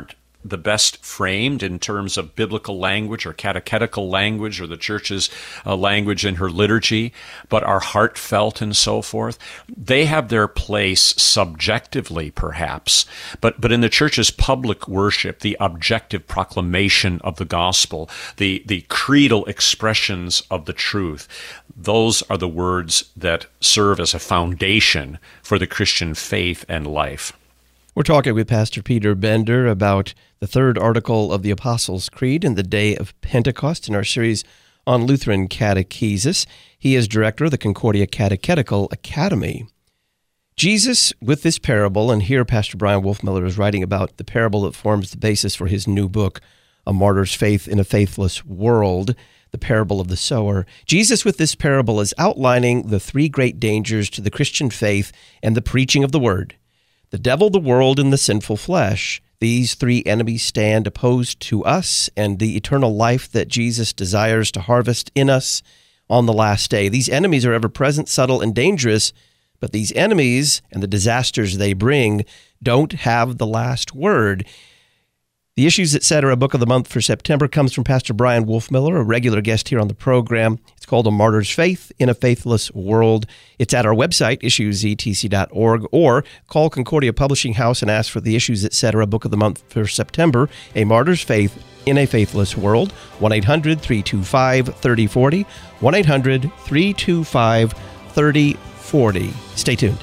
the best framed in terms of biblical language or catechetical language or the church's uh, language in her liturgy, but are heartfelt and so forth. They have their place subjectively, perhaps, but, but in the church's public worship, the objective proclamation of the gospel, the, the creedal expressions of the truth, those are the words that serve as a foundation for the Christian faith and life. We're talking with Pastor Peter Bender about the third article of the Apostles' Creed and the day of Pentecost in our series on Lutheran catechesis. He is director of the Concordia Catechetical Academy. Jesus, with this parable, and here Pastor Brian Wolfmueller is writing about the parable that forms the basis for his new book, A Martyr's Faith in a Faithless World, the parable of the sower. Jesus, with this parable, is outlining the three great dangers to the Christian faith and the preaching of the word. The devil, the world, and the sinful flesh. These three enemies stand opposed to us and the eternal life that Jesus desires to harvest in us on the last day. These enemies are ever present, subtle, and dangerous, but these enemies and the disasters they bring don't have the last word. The Issues, et cetera. Book of the Month for September comes from Pastor Brian Wolfmueller, a regular guest here on the program. It's called A Martyr's Faith in a Faithless World. It's at our website, issues e t c dot org, or call Concordia Publishing House and ask for the Issues, et cetera. Book of the Month for September, A Martyr's Faith in a Faithless World. one eight hundred three two five three zero four zero, one eight hundred three two five three zero four zero. Stay tuned.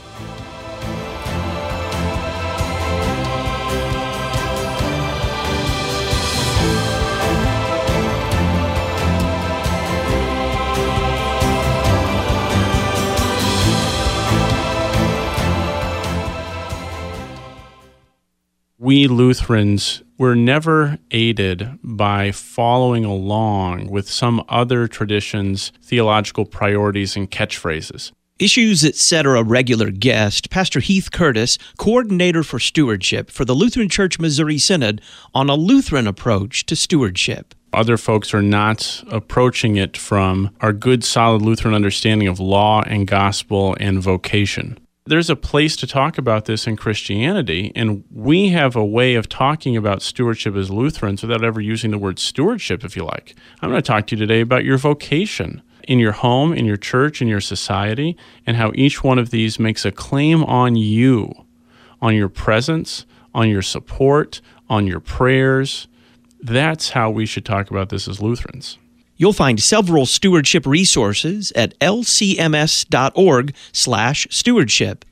We Lutherans were never aided by following along with some other tradition's theological priorities and catchphrases. Issues, et cetera. Regular guest, Pastor Heath Curtis, coordinator for stewardship for the Lutheran Church Missouri Synod on a Lutheran approach to stewardship. Other folks are not approaching it from our good, solid Lutheran understanding of law and gospel and vocation. There's a place to talk about this in Christianity, and we have a way of talking about stewardship as Lutherans without ever using the word stewardship, if you like. I'm going to talk to you today about your vocation in your home, in your church, in your society, and how each one of these makes a claim on you, on your presence, on your support, on your prayers. That's how we should talk about this as Lutherans. You'll find several stewardship resources at lcms.org slash stewardship,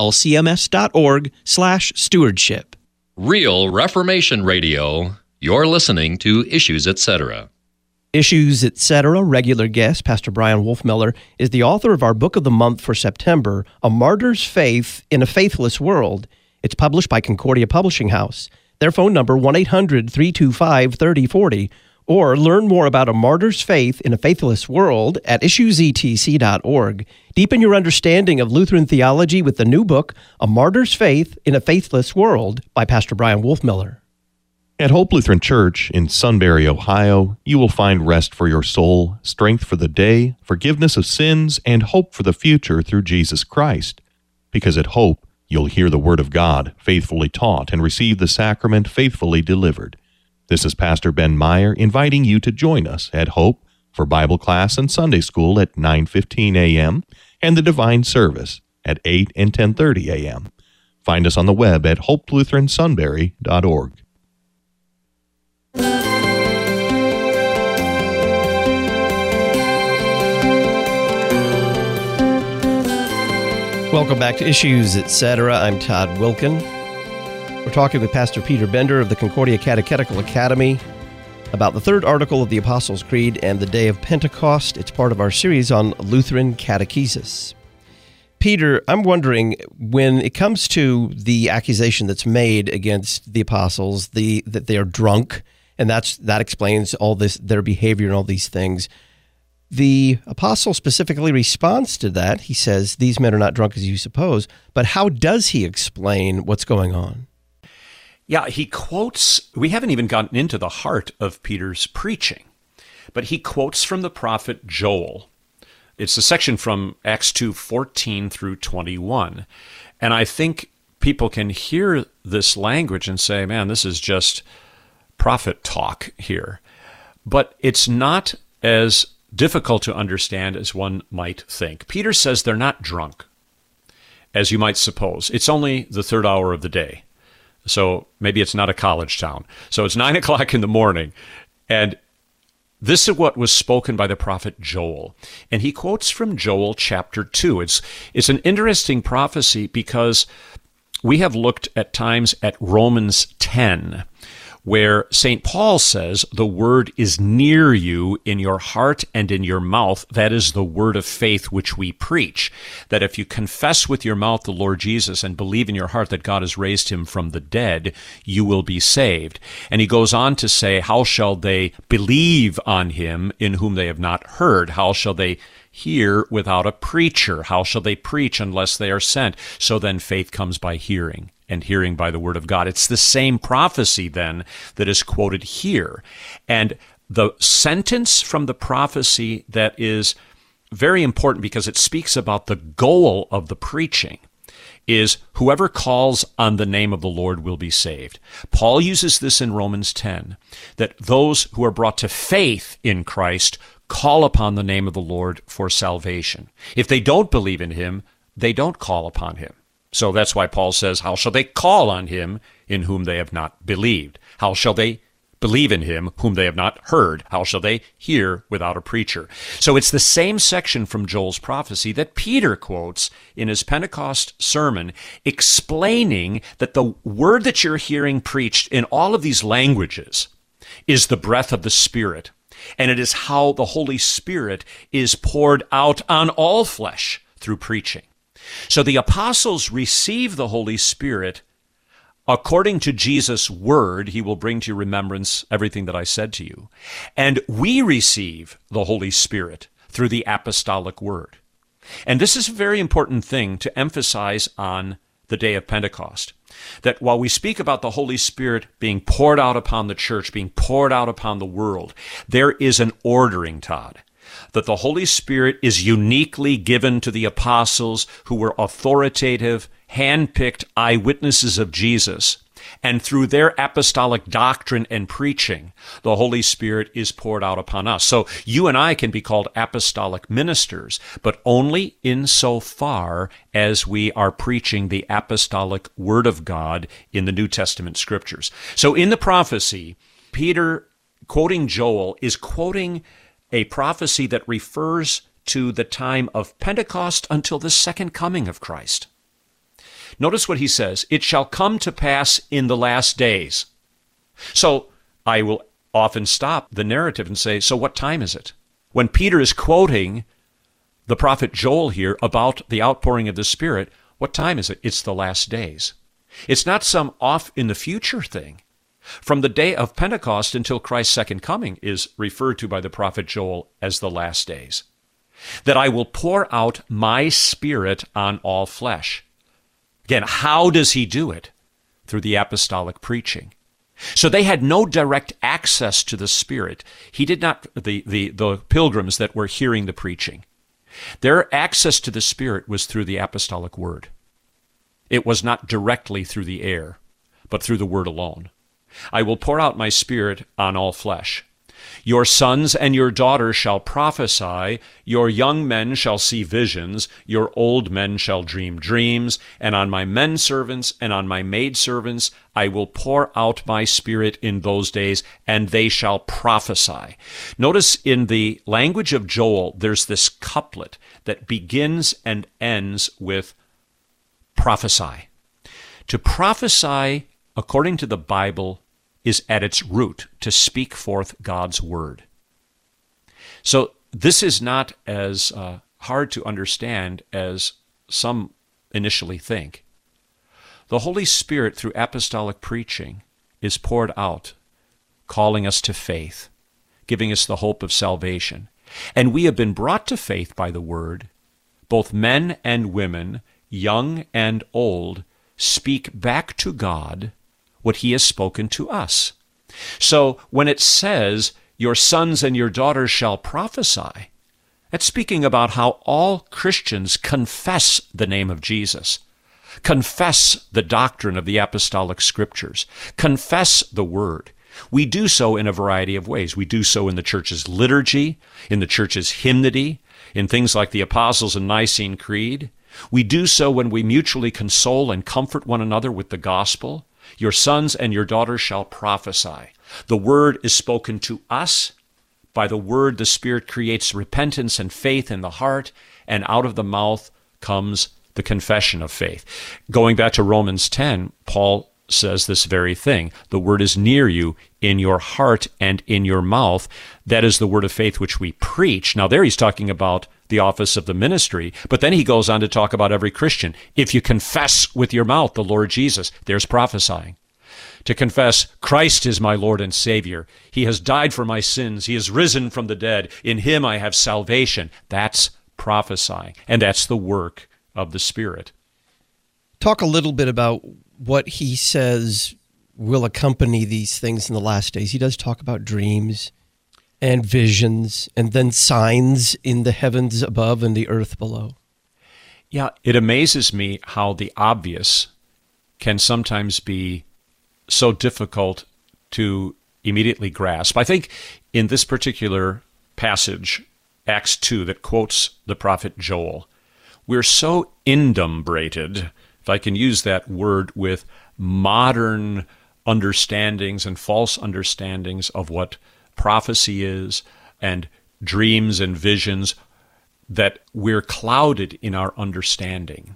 lcms.org slash stewardship. Real Reformation Radio. You're listening to Issues, et cetera. Issues, et cetera. Regular guest, Pastor Brian Wolfmueller, is the author of our Book of the Month for September, A Martyr's Faith in a Faithless World. It's published by Concordia Publishing House. Their phone number, one eight hundred three two five three zero four zero. Or learn more about A Martyr's Faith in a Faithless World at issues e t c dot org. Deepen your understanding of Lutheran theology with the new book, A Martyr's Faith in a Faithless World, by Pastor Brian Wolfmueller. At Hope Lutheran Church in Sunbury, Ohio, you will find rest for your soul, strength for the day, forgiveness of sins, and hope for the future through Jesus Christ. Because at Hope, you'll hear the Word of God faithfully taught and receive the sacrament faithfully delivered. This is Pastor Ben Meyer inviting you to join us at Hope for Bible class and Sunday school at nine fifteen a.m. and the Divine Service at eight and ten thirty a.m. Find us on the web at hope lutheran sunbury dot org. Welcome back to Issues, et cetera. I'm Todd Wilkin. We're talking with Pastor Peter Bender of the Concordia Catechetical Academy about the third article of the Apostles' Creed and the day of Pentecost. It's part of our series on Lutheran catechesis. Peter, I'm wondering, when it comes to the accusation that's made against the apostles, the that they are drunk, and that's that explains all this, their behavior and all these things. The apostle specifically responds to that. He says, these men are not drunk as you suppose. But how does he explain what's going on? Yeah, he quotes, we haven't even gotten into the heart of Peter's preaching, but he quotes from the prophet Joel. It's a section from Acts two fourteen through twenty-one. And I think people can hear this language and say, man, this is just prophet talk here, but it's not as difficult to understand as one might think. Peter says they're not drunk, as you might suppose. It's only the third hour of the day, so maybe it's not a college town. So it's nine o'clock in the morning, and this is what was spoken by the prophet Joel. And he quotes from Joel chapter two. It's, it's an interesting prophecy because we have looked at times at Romans ten, where Saint Paul says, the word is near you in your heart and in your mouth. That is the word of faith which we preach. That if you confess with your mouth the Lord Jesus and believe in your heart that God has raised him from the dead, you will be saved. And he goes on to say, how shall they believe on him in whom they have not heard? How shall they hear without a preacher? How shall they preach unless they are sent? So then faith comes by hearing, and hearing by the word of God. It's the same prophecy then that is quoted here. And the sentence from the prophecy that is very important because it speaks about the goal of the preaching is whoever calls on the name of the Lord will be saved. Paul uses this in Romans ten, that those who are brought to faith in Christ call upon the name of the Lord for salvation. If they don't believe in him, they don't call upon him. So that's why Paul says, how shall they call on him in whom they have not believed? How shall they believe in him whom they have not heard? How shall they hear without a preacher? So it's the same section from Joel's prophecy that Peter quotes in his Pentecost sermon, explaining that the word that you're hearing preached in all of these languages is the breath of the Spirit. And it is how the Holy Spirit is poured out on all flesh through preaching. So the apostles receive the Holy Spirit according to Jesus' word. He will bring to your remembrance everything that I said to you. And we receive the Holy Spirit through the apostolic word. And this is a very important thing to emphasize on the day of Pentecost, that while we speak about the Holy Spirit being poured out upon the church, being poured out upon the world, there is an ordering, Todd, that the Holy Spirit is uniquely given to the apostles who were authoritative, hand-picked eyewitnesses of Jesus. And through their apostolic doctrine and preaching, the Holy Spirit is poured out upon us. So you and I can be called apostolic ministers, but only insofar as we are preaching the apostolic word of God in the New Testament scriptures. So in the prophecy, Peter, quoting Joel, is quoting a prophecy that refers to the time of Pentecost until the second coming of Christ. Notice what he says, it shall come to pass in the last days. So I will often stop the narrative and say, so what time is it? When Peter is quoting the prophet Joel here about the outpouring of the Spirit, what time is it? It's the last days. It's not some off in the future thing. From the day of Pentecost until Christ's second coming is referred to by the prophet Joel as the last days. That I will pour out my Spirit on all flesh. Again, how does he do it? Through the apostolic preaching. So they had no direct access to the Spirit. He did not, the, the, the pilgrims that were hearing the preaching. Their access to the Spirit was through the apostolic word. It was not directly through the air, but through the word alone. I will pour out my Spirit on all flesh. Your sons and your daughters shall prophesy, your young men shall see visions, your old men shall dream dreams, and on my men servants and on my maid servants I will pour out my Spirit in those days, and they shall prophesy. Notice in the language of Joel, there's this couplet that begins and ends with prophesy. To prophesy, according to the Bible, is at its root to speak forth God's word. So this is not as uh, hard to understand as some initially think. The Holy Spirit, through apostolic preaching, is poured out, calling us to faith, giving us the hope of salvation. And we have been brought to faith by the word. Both men and women, young and old, speak back to God what he has spoken to us. So when it says, your sons and your daughters shall prophesy, that's speaking about how all Christians confess the name of Jesus, confess the doctrine of the apostolic scriptures, confess the word. We do so in a variety of ways. We do so in the church's liturgy, in the church's hymnody, in things like the Apostles' and Nicene Creed. We do so when we mutually console and comfort one another with the gospel. Your sons and your daughters shall prophesy. The word is spoken to us. By the word, the Spirit creates repentance and faith in the heart, and out of the mouth comes the confession of faith. Going back to Romans ten, Paul says this very thing. The word is near you, in your heart and in your mouth. That is the word of faith which we preach. Now there he's talking about the office of the ministry, but then he goes on to talk about every Christian. If you confess with your mouth the Lord Jesus, there's prophesying. To confess, Christ is my Lord and Savior. He has died for my sins. He has risen from the dead. In him I have salvation. That's prophesying, and that's the work of the Spirit. Talk a little bit about what he says will accompany these things in the last days. He does talk about dreams and visions and then signs in the heavens above and the earth below. Yeah, it amazes me how the obvious can sometimes be so difficult to immediately grasp. I think in this particular passage, Acts two, that quotes the prophet Joel, we're so indumbrated, if I can use that word, with modern understandings and false understandings of what prophecy is and dreams and visions, that we're clouded in our understanding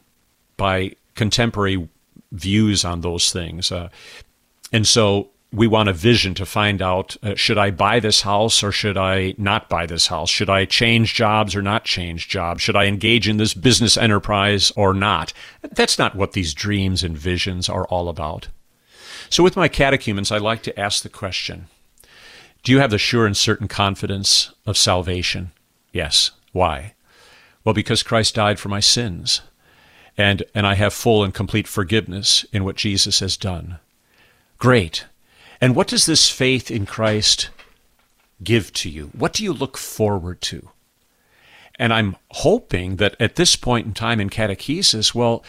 by contemporary views on those things. Uh, and so we want a vision to find out, uh, should I buy this house or should I not buy this house? Should I change jobs or not change jobs? Should I engage in this business enterprise or not? That's not what these dreams and visions are all about. So with my catechumens, I like to ask the question, do you have the sure and certain confidence of salvation? Yes. Why? Well, because Christ died for my sins, and, and I have full and complete forgiveness in what Jesus has done. Great. And what does this faith in Christ give to you? What do you look forward to? And I'm hoping that at this point in time in catechesis, well,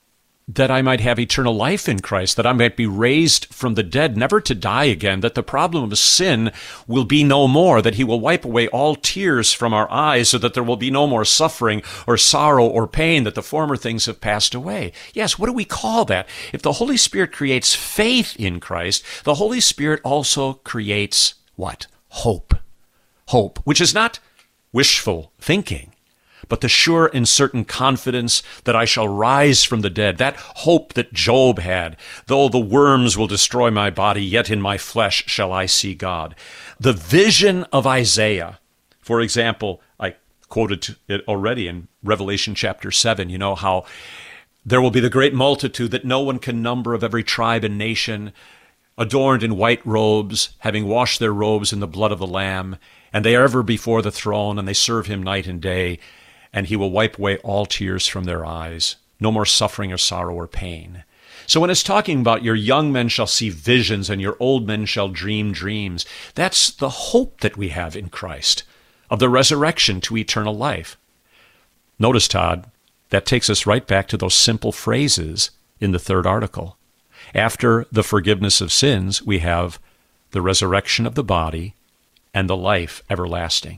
that I might have eternal life in Christ, that I might be raised from the dead, never to die again, that the problem of sin will be no more, that he will wipe away all tears from our eyes so that there will be no more suffering or sorrow or pain, that the former things have passed away. Yes, what do we call that? If the Holy Spirit creates faith in Christ, the Holy Spirit also creates what? Hope. Hope, which is not wishful thinking, but the sure and certain confidence that I shall rise from the dead, that hope that Job had, though the worms will destroy my body, yet in my flesh shall I see God. The vision of Isaiah, for example, I quoted it already in Revelation chapter seven, you know, how there will be the great multitude that no one can number of every tribe and nation, adorned in white robes, having washed their robes in the blood of the Lamb, and they are ever before the throne, and they serve him night and day. And he will wipe away all tears from their eyes. No more suffering or sorrow or pain. So when it's talking about your young men shall see visions and your old men shall dream dreams, that's the hope that we have in Christ, of the resurrection to eternal life. Notice, Todd, that takes us right back to those simple phrases in the third article. After the forgiveness of sins, we have the resurrection of the body and the life everlasting.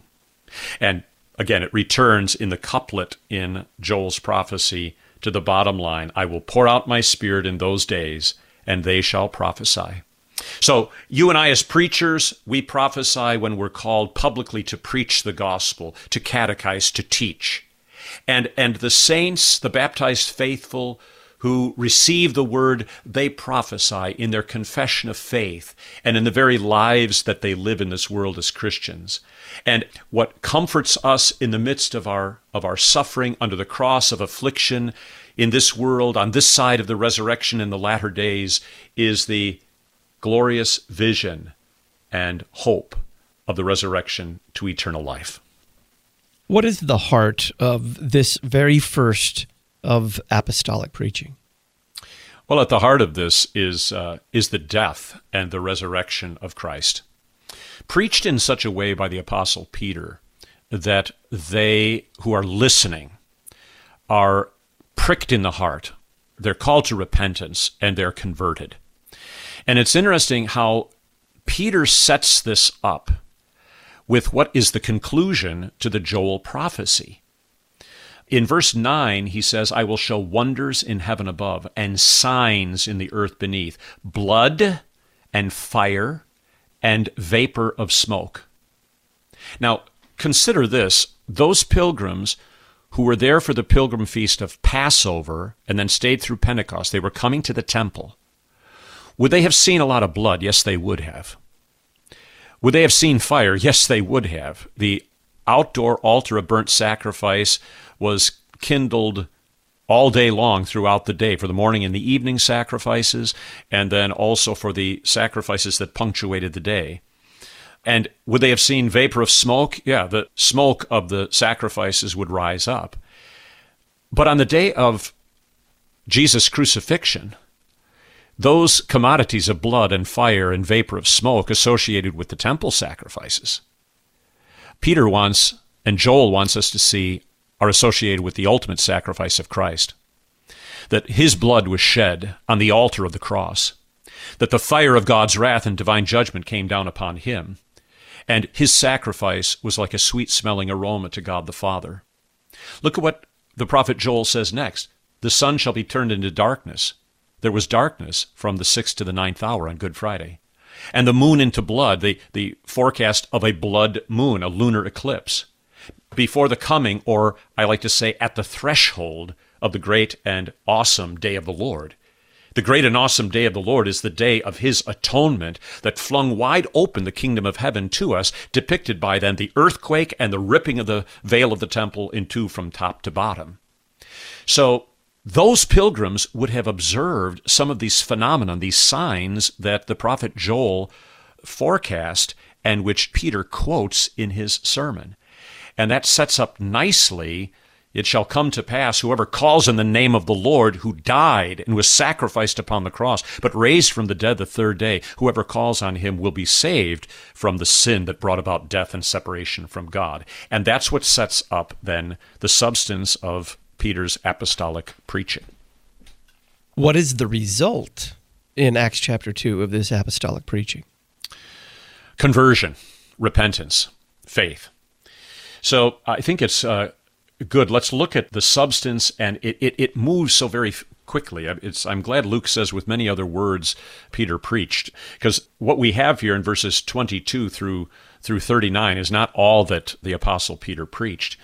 And again, it returns in the couplet in Joel's prophecy to the bottom line, I will pour out my Spirit in those days, and they shall prophesy. So you and I as preachers, we prophesy when we're called publicly to preach the gospel, to catechize, to teach. And, and the saints, the baptized faithful who receive the word, they prophesy in their confession of faith and in the very lives that they live in this world as Christians. And what comforts us in the midst of our of our suffering under the cross of affliction in this world, on this side of the resurrection in the latter days, is the glorious vision and hope of the resurrection to eternal life. What is the heart of this very first of apostolic preaching? Well, at the heart of this is uh, is the death and the resurrection of Christ, preached in such a way by the Apostle Peter that they who are listening are pricked in the heart. They're called to repentance and they're converted. And it's interesting how Peter sets this up with what is the conclusion to the Joel prophecy. In verse nine, he says, I will show wonders in heaven above and signs in the earth beneath, blood and fire and vapor of smoke. Now, consider this. Those pilgrims who were there for the pilgrim feast of Passover and then stayed through Pentecost, they were coming to the temple. Would they have seen a lot of blood? Yes, they would have. Would they have seen fire? Yes, they would have. The outdoor altar of burnt sacrifice was kindled all day long throughout the day for the morning and the evening sacrifices, and then also for the sacrifices that punctuated the day. And would they have seen vapor of smoke? Yeah, the smoke of the sacrifices would rise up. But on the day of Jesus' crucifixion, those commodities of blood and fire and vapor of smoke associated with the temple sacrifices, Peter wants, and Joel wants us to see, are associated with the ultimate sacrifice of Christ. That his blood was shed on the altar of the cross. That the fire of God's wrath and divine judgment came down upon him. And his sacrifice was like a sweet-smelling aroma to God the Father. Look at what the prophet Joel says next. The sun shall be turned into darkness. There was darkness from the sixth to the ninth hour on Good Friday. And the moon into blood, the, the forecast of a blood moon, a lunar eclipse, before the coming, or I like to say at the threshold of the great and awesome day of the Lord. The great and awesome day of the Lord is the day of his atonement that flung wide open the kingdom of heaven to us, depicted by then the earthquake and the ripping of the veil of the temple in two from top to bottom. So those pilgrims would have observed some of these phenomena, these signs that the prophet Joel forecast and which Peter quotes in his sermon. And that sets up nicely, it shall come to pass, whoever calls in the name of the Lord, who died and was sacrificed upon the cross, but raised from the dead the third day, whoever calls on him will be saved from the sin that brought about death and separation from God. And that's what sets up then the substance of Peter's apostolic preaching. What is the result in Acts chapter two of this apostolic preaching? Conversion, repentance, faith. So I think it's uh, good. Let's look at the substance, and it, it, it moves so very quickly. It's, I'm glad Luke says, with many other words, Peter preached, because what we have here in verses twenty-two through through thirty-nine is not all that the Apostle Peter preached.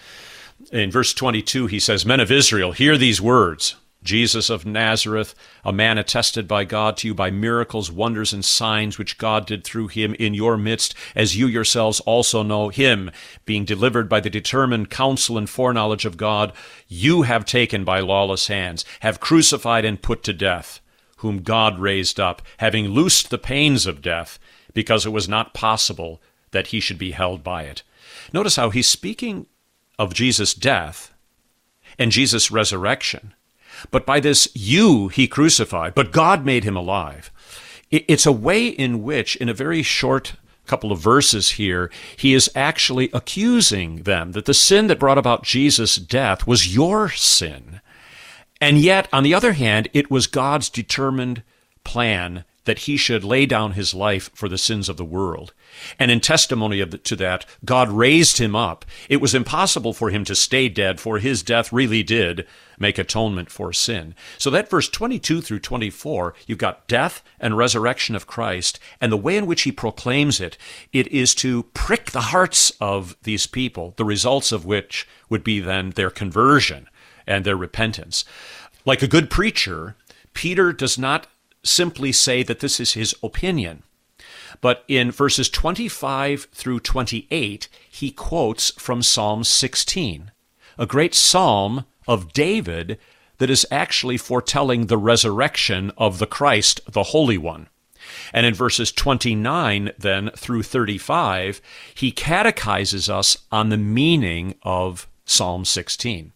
In verse twenty-two, he says, Men of Israel, hear these words. Jesus of Nazareth, a man attested by God to you by miracles, wonders, and signs which God did through him in your midst, as you yourselves also know him, being delivered by the determined counsel and foreknowledge of God, you have taken by lawless hands, have crucified and put to death, whom God raised up, having loosed the pains of death, because it was not possible that he should be held by it. Notice how he's speaking of Jesus' death and Jesus' resurrection. But by this you he crucified, but God made him alive. It's a way in which, in a very short couple of verses here, he is actually accusing them that the sin that brought about Jesus' death was your sin. And yet, on the other hand, it was God's determined plan that he should lay down his life for the sins of the world. And in testimony of the, to that, God raised him up. It was impossible for him to stay dead, for his death really did make atonement for sin. So that verse twenty-two through twenty-four, you've got death and resurrection of Christ, and the way in which he proclaims it, it is to prick the hearts of these people, the results of which would be then their conversion and their repentance. Like a good preacher, Peter does not simply say that this is his opinion. But in verses twenty-five through twenty-eight, he quotes from Psalm sixteen, a great psalm of David that is actually foretelling the resurrection of the Christ, the Holy One. And in verses twenty-nine then through thirty-five, he catechizes us on the meaning of Psalm sixteen.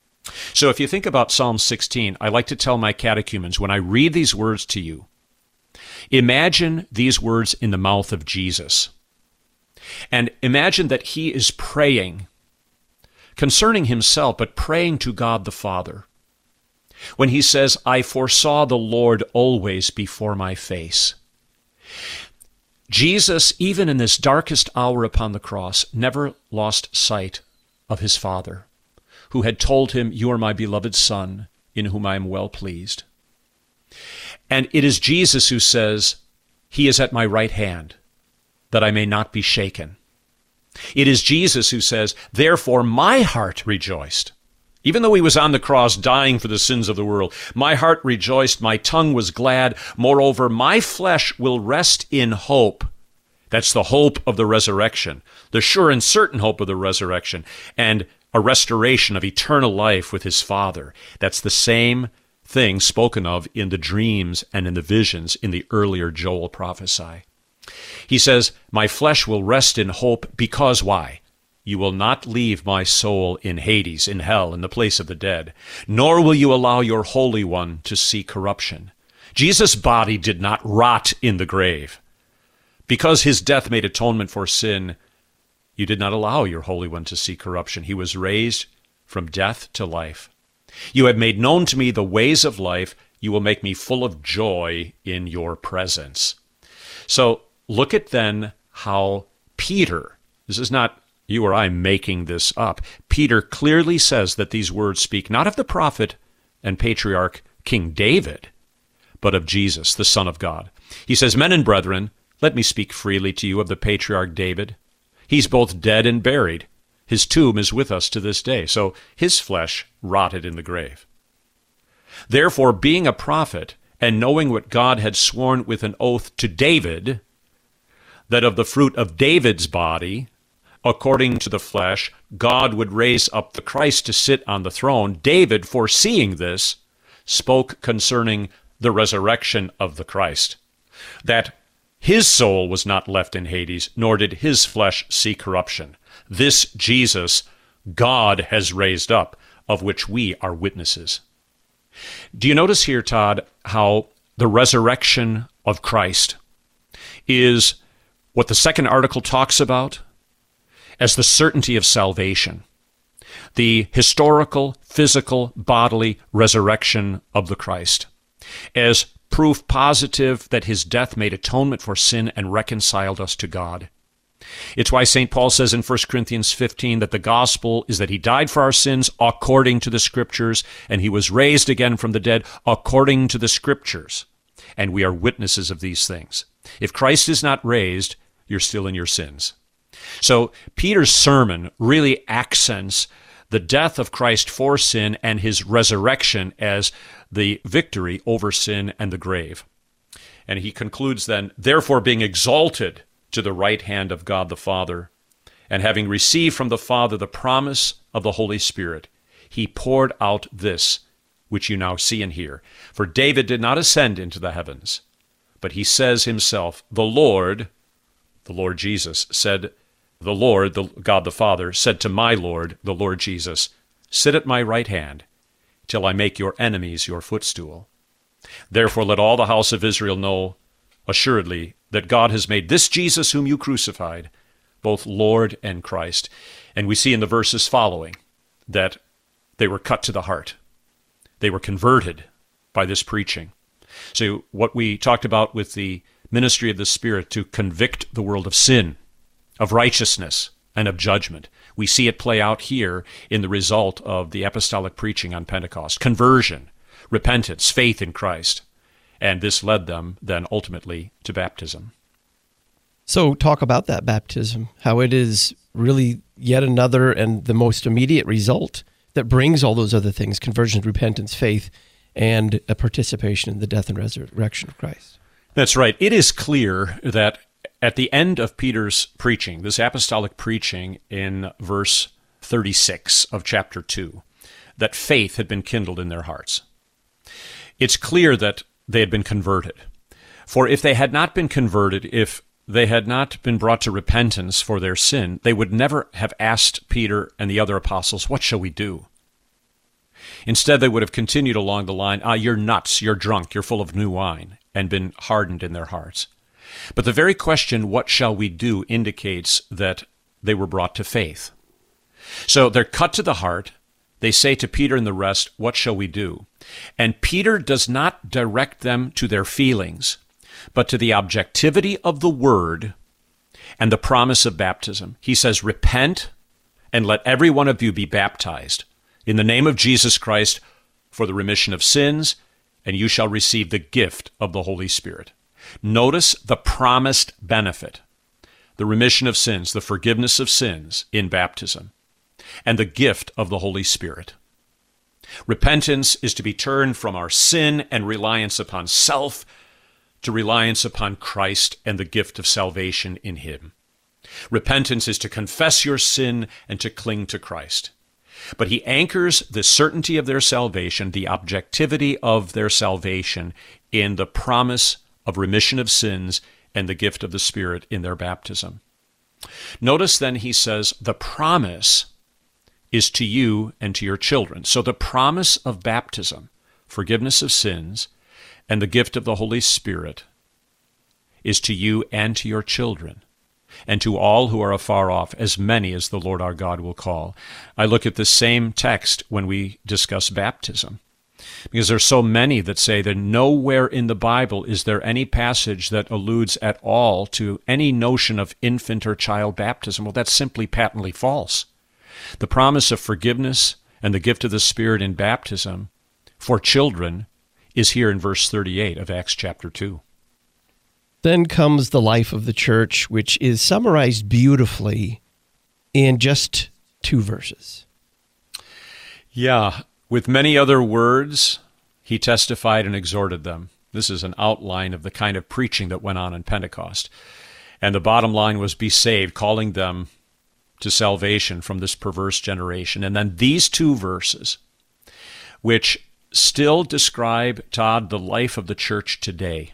So if you think about Psalm sixteen, I like to tell my catechumens, when I read these words to you, imagine these words in the mouth of Jesus. And imagine that he is praying concerning himself, but praying to God the Father. When he says, I foresaw the Lord always before my face. Jesus, even in this darkest hour upon the cross, never lost sight of his Father, who had told him, "You are my beloved Son, in whom I am well pleased." And it is Jesus who says, "He is at my right hand, that I may not be shaken." It is Jesus who says, "Therefore my heart rejoiced." Even though he was on the cross dying for the sins of the world, my heart rejoiced, my tongue was glad. Moreover, my flesh will rest in hope. That's the hope of the resurrection, the sure and certain hope of the resurrection, and a restoration of eternal life with his Father. That's the same thing spoken of in the dreams and in the visions in the earlier Joel prophecy. He says, "My flesh will rest in hope because," why? "You will not leave my soul in Hades, in hell, in the place of the dead, nor will you allow your Holy One to see corruption." Jesus' body did not rot in the grave. Because his death made atonement for sin, you did not allow your Holy One to see corruption. He was raised from death to life. "You have made known to me the ways of life. You will make me full of joy in your presence." So look at then how Peter, this is not you or I making this up, Peter clearly says that these words speak not of the prophet and patriarch King David, but of Jesus, the Son of God. He says, "Men and brethren, let me speak freely to you of the patriarch David. He's both dead and buried. His tomb is with us to this day." So his flesh rotted in the grave. "Therefore, being a prophet, and knowing what God had sworn with an oath to David, that of the fruit of David's body, according to the flesh, God would raise up the Christ to sit on the throne, David, foreseeing this, spoke concerning the resurrection of the Christ, that his soul was not left in Hades, nor did his flesh see corruption. This Jesus God has raised up, of which we are witnesses." Do you notice here, Todd, how the resurrection of Christ is what the second article talks about as the certainty of salvation, the historical, physical, bodily resurrection of the Christ, as proof positive that his death made atonement for sin and reconciled us to God. It's why Saint Paul says in First Corinthians fifteen that the gospel is that he died for our sins according to the Scriptures, and he was raised again from the dead according to the Scriptures. And we are witnesses of these things. If Christ is not raised, you're still in your sins. So Peter's sermon really accents the death of Christ for sin and his resurrection as the victory over sin and the grave. And he concludes then, "Therefore being exalted to the right hand of God the Father, and having received from the Father the promise of the Holy Spirit, he poured out this, which you now see and hear. For David did not ascend into the heavens, but he says himself, the Lord," the Lord Jesus, said, the Lord, the God the Father, said to my Lord, the Lord Jesus, "Sit at my right hand, till I make your enemies your footstool. Therefore let all the house of Israel know assuredly that God has made this Jesus whom you crucified, both Lord and Christ." And we see in the verses following that they were cut to the heart. They were converted by this preaching. So what we talked about with the ministry of the Spirit to convict the world of sin, of righteousness, and of judgment, we see it play out here in the result of the apostolic preaching on Pentecost. Conversion, repentance, faith in Christ. And this led them then ultimately to baptism. So talk about that baptism, how it is really yet another and the most immediate result that brings all those other things, conversion, repentance, faith, and a participation in the death and resurrection of Christ. That's right. It is clear that at the end of Peter's preaching, this apostolic preaching in verse thirty-six of chapter two, that faith had been kindled in their hearts. It's clear that they had been converted. For if they had not been converted, if they had not been brought to repentance for their sin, they would never have asked Peter and the other apostles, "What shall we do?" Instead, they would have continued along the line, "Ah, you're nuts, you're drunk, you're full of new wine," and been hardened in their hearts. But the very question, "What shall we do?" indicates that they were brought to faith. So they're cut to the heart. They say to Peter and the rest, "What shall we do?" And Peter does not direct them to their feelings, but to the objectivity of the word and the promise of baptism. He says, repent and let every one of you be baptized in the name of Jesus Christ for the remission of sins, and you shall receive the gift of the Holy Spirit. Notice the promised benefit, the remission of sins, the forgiveness of sins in baptism, and the gift of the Holy Spirit. Repentance is to be turned from our sin and reliance upon self to reliance upon Christ and the gift of salvation in Him. Repentance is to confess your sin and to cling to Christ. But he anchors the certainty of their salvation, the objectivity of their salvation, in the promise of remission of sins and the gift of the Spirit in their baptism. Notice then he says, the promise is to you and to your children. So the promise of baptism, forgiveness of sins, and the gift of the Holy Spirit is to you and to your children, and to all who are afar off, as many as the Lord our God will call. I look at the same text when we discuss baptism, because there are so many that say that nowhere in the Bible is there any passage that alludes at all to any notion of infant or child baptism. Well, that's simply patently false. The promise of forgiveness and the gift of the Spirit in baptism for children is here in verse thirty-eight of Acts chapter two. Then comes the life of the church, which is summarized beautifully in just two verses. Yeah, with many other words, he testified and exhorted them. This is an outline of the kind of preaching that went on in Pentecost. And the bottom line was, be saved, calling them to salvation from this perverse generation. And then these two verses, which still describe, Todd, the life of the church today.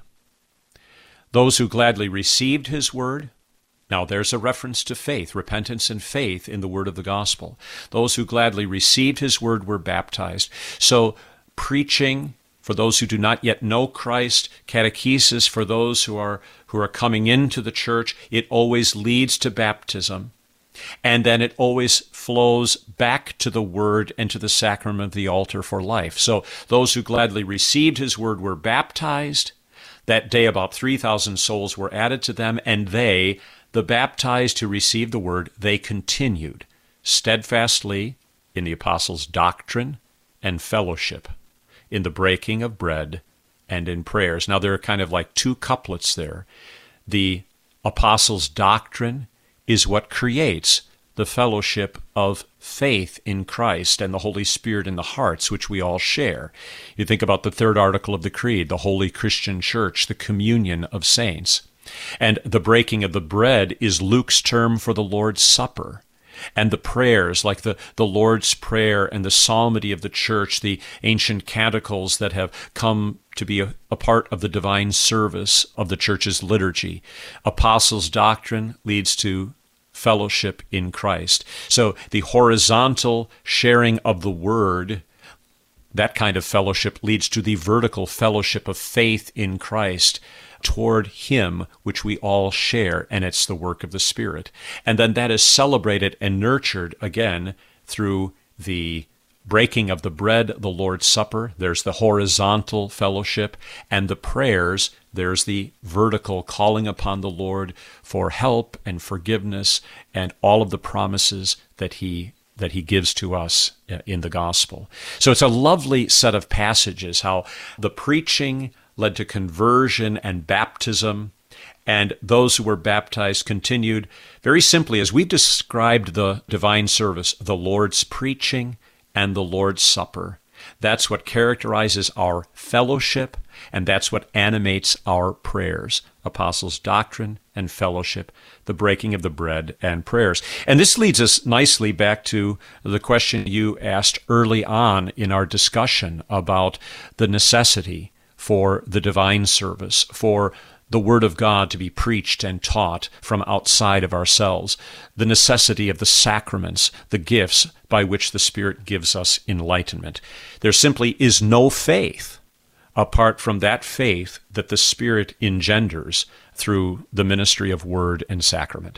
Those who gladly received his word. Now there's a reference to faith, repentance and faith in the word of the gospel. Those who gladly received his word were baptized. So preaching for those who do not yet know Christ, catechesis for those who are who are coming into the church, it always leads to baptism. And then it always flows back to the word and to the sacrament of the altar for life. So those who gladly received his word were baptized. That day about three thousand souls were added to them, and they, the baptized who received the word, they continued steadfastly in the apostles' doctrine and fellowship, in the breaking of bread and in prayers. Now there are kind of like two couplets there. The apostles' doctrine is what creates the fellowship of faith in Christ and the Holy Spirit in the hearts, which we all share. You think about the third article of the Creed, the Holy Christian Church, the communion of saints. And the breaking of the bread is Luke's term for the Lord's Supper. And the prayers, like the, the Lord's Prayer and the psalmody of the church, the ancient canticles that have come to be a, a part of the divine service of the church's liturgy. Apostles' doctrine leads to fellowship in Christ. So the horizontal sharing of the word, that kind of fellowship leads to the vertical fellowship of faith in Christ toward him, which we all share, and it's the work of the Spirit. And then that is celebrated and nurtured again through the breaking of the bread, the Lord's Supper. There's the horizontal fellowship, and the prayers, there's the vertical calling upon the Lord for help and forgiveness and all of the promises that he that he gives to us in the gospel. So it's a lovely set of passages, how the preaching led to conversion and baptism, and those who were baptized continued very simply, as we've described the divine service, the Lord's preaching and the Lord's Supper. That's what characterizes our fellowship, and that's what animates our prayers. Apostles' doctrine and fellowship, the breaking of the bread and prayers. And this leads us nicely back to the question you asked early on in our discussion about the necessity for the divine service, for the Word of God to be preached and taught from outside of ourselves, the necessity of the sacraments, the gifts by which the Spirit gives us enlightenment. There simply is no faith apart from that faith that the Spirit engenders through the ministry of word and sacrament.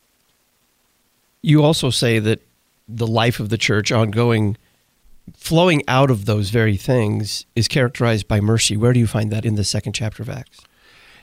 You also say that the life of the church ongoing, flowing out of those very things, is characterized by mercy. Where do you find that in the second chapter of Acts?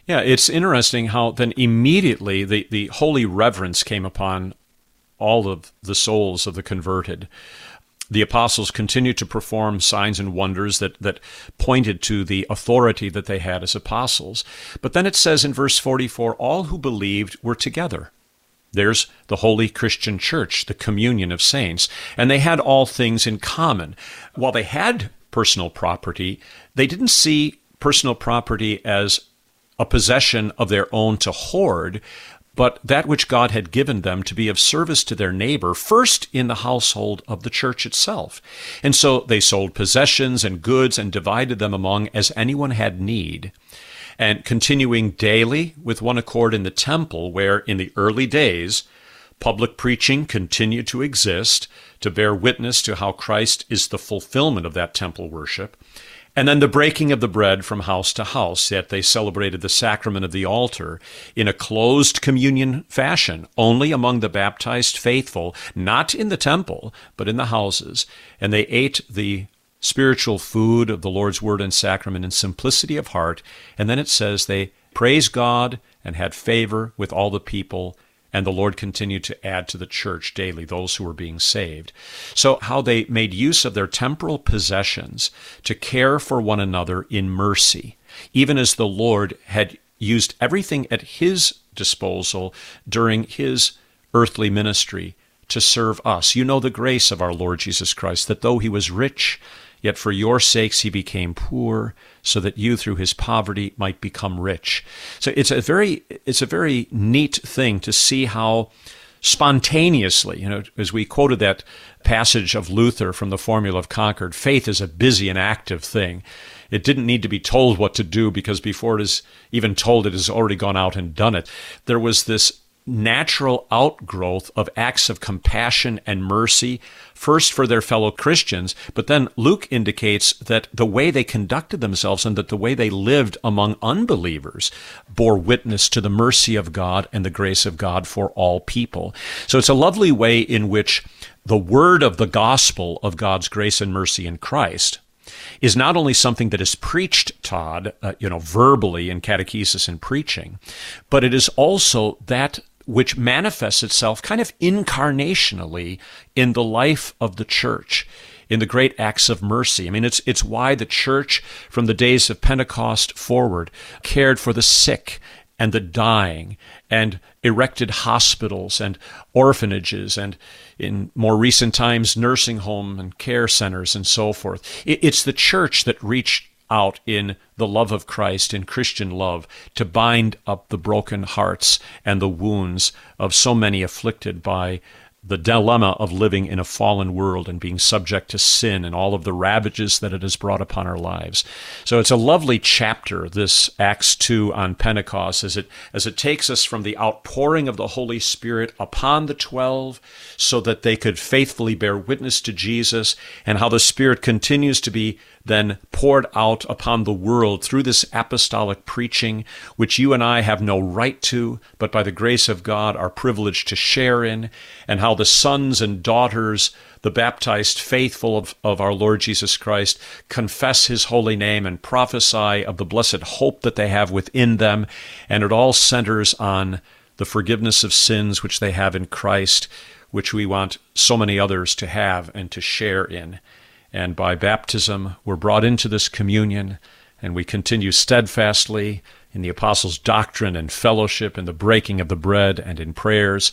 Yeah, it's interesting how then immediately the, the holy reverence came upon all of the souls of the converted. The apostles continued to perform signs and wonders that, that pointed to the authority that they had as apostles. But then it says in verse forty-four, all who believed were together. There's the holy Christian church, the communion of saints, and they had all things in common. While they had personal property, they didn't see personal property as a possession of their own to hoard, but that which God had given them to be of service to their neighbor, first in the household of the church itself. And so they sold possessions and goods and divided them among as anyone had need. And continuing daily with one accord in the temple, where in the early days public preaching continued to exist to bear witness to how Christ is the fulfillment of that temple worship. And then the breaking of the bread from house to house, yet they celebrated the sacrament of the altar in a closed communion fashion, only among the baptized faithful, not in the temple, but in the houses. And they ate the spiritual food of the Lord's word and sacrament in simplicity of heart. And then it says they praised God and had favor with all the people, and the Lord continued to add to the church daily those who were being saved. So how they made use of their temporal possessions to care for one another in mercy, even as the Lord had used everything at his disposal during his earthly ministry to serve us. You know the grace of our Lord Jesus Christ, that though he was rich, yet for your sakes he became poor, so that you through his poverty might become rich. So it's a very it's a very neat thing to see how spontaneously, you know, as we quoted that passage of Luther from the Formula of Concord, faith is a busy and active thing. It didn't need to be told what to do, because before it is even told, it has already gone out and done it. There was this natural outgrowth of acts of compassion and mercy, first for their fellow Christians, but then Luke indicates that the way they conducted themselves and that the way they lived among unbelievers bore witness to the mercy of God and the grace of God for all people. So it's a lovely way in which the word of the gospel of God's grace and mercy in Christ is not only something that is preached, Todd, uh, you know, verbally in catechesis and preaching, but it is also that which manifests itself kind of incarnationally in the life of the church, in the great acts of mercy. I mean, it's it's why the church, from the days of Pentecost forward, cared for the sick and the dying, and erected hospitals and orphanages, and in more recent times, nursing home and care centers and so forth. It's the church that reached out in the love of Christ, in Christian love, to bind up the broken hearts and the wounds of so many afflicted by the dilemma of living in a fallen world and being subject to sin and all of the ravages that it has brought upon our lives. So it's a lovely chapter, this Acts two on Pentecost, as it as it takes us from the outpouring of the Holy Spirit upon the twelve so that they could faithfully bear witness to Jesus, and how the Spirit continues to be then poured out upon the world through this apostolic preaching, which you and I have no right to, but by the grace of God are privileged to share in, and how the sons and daughters, the baptized faithful of, of our Lord Jesus Christ, confess his holy name and prophesy of the blessed hope that they have within them, and it all centers on the forgiveness of sins which they have in Christ, which we want so many others to have and to share in. And by baptism, we're brought into this communion, and we continue steadfastly in the apostles' doctrine and fellowship, in the breaking of the bread and in prayers.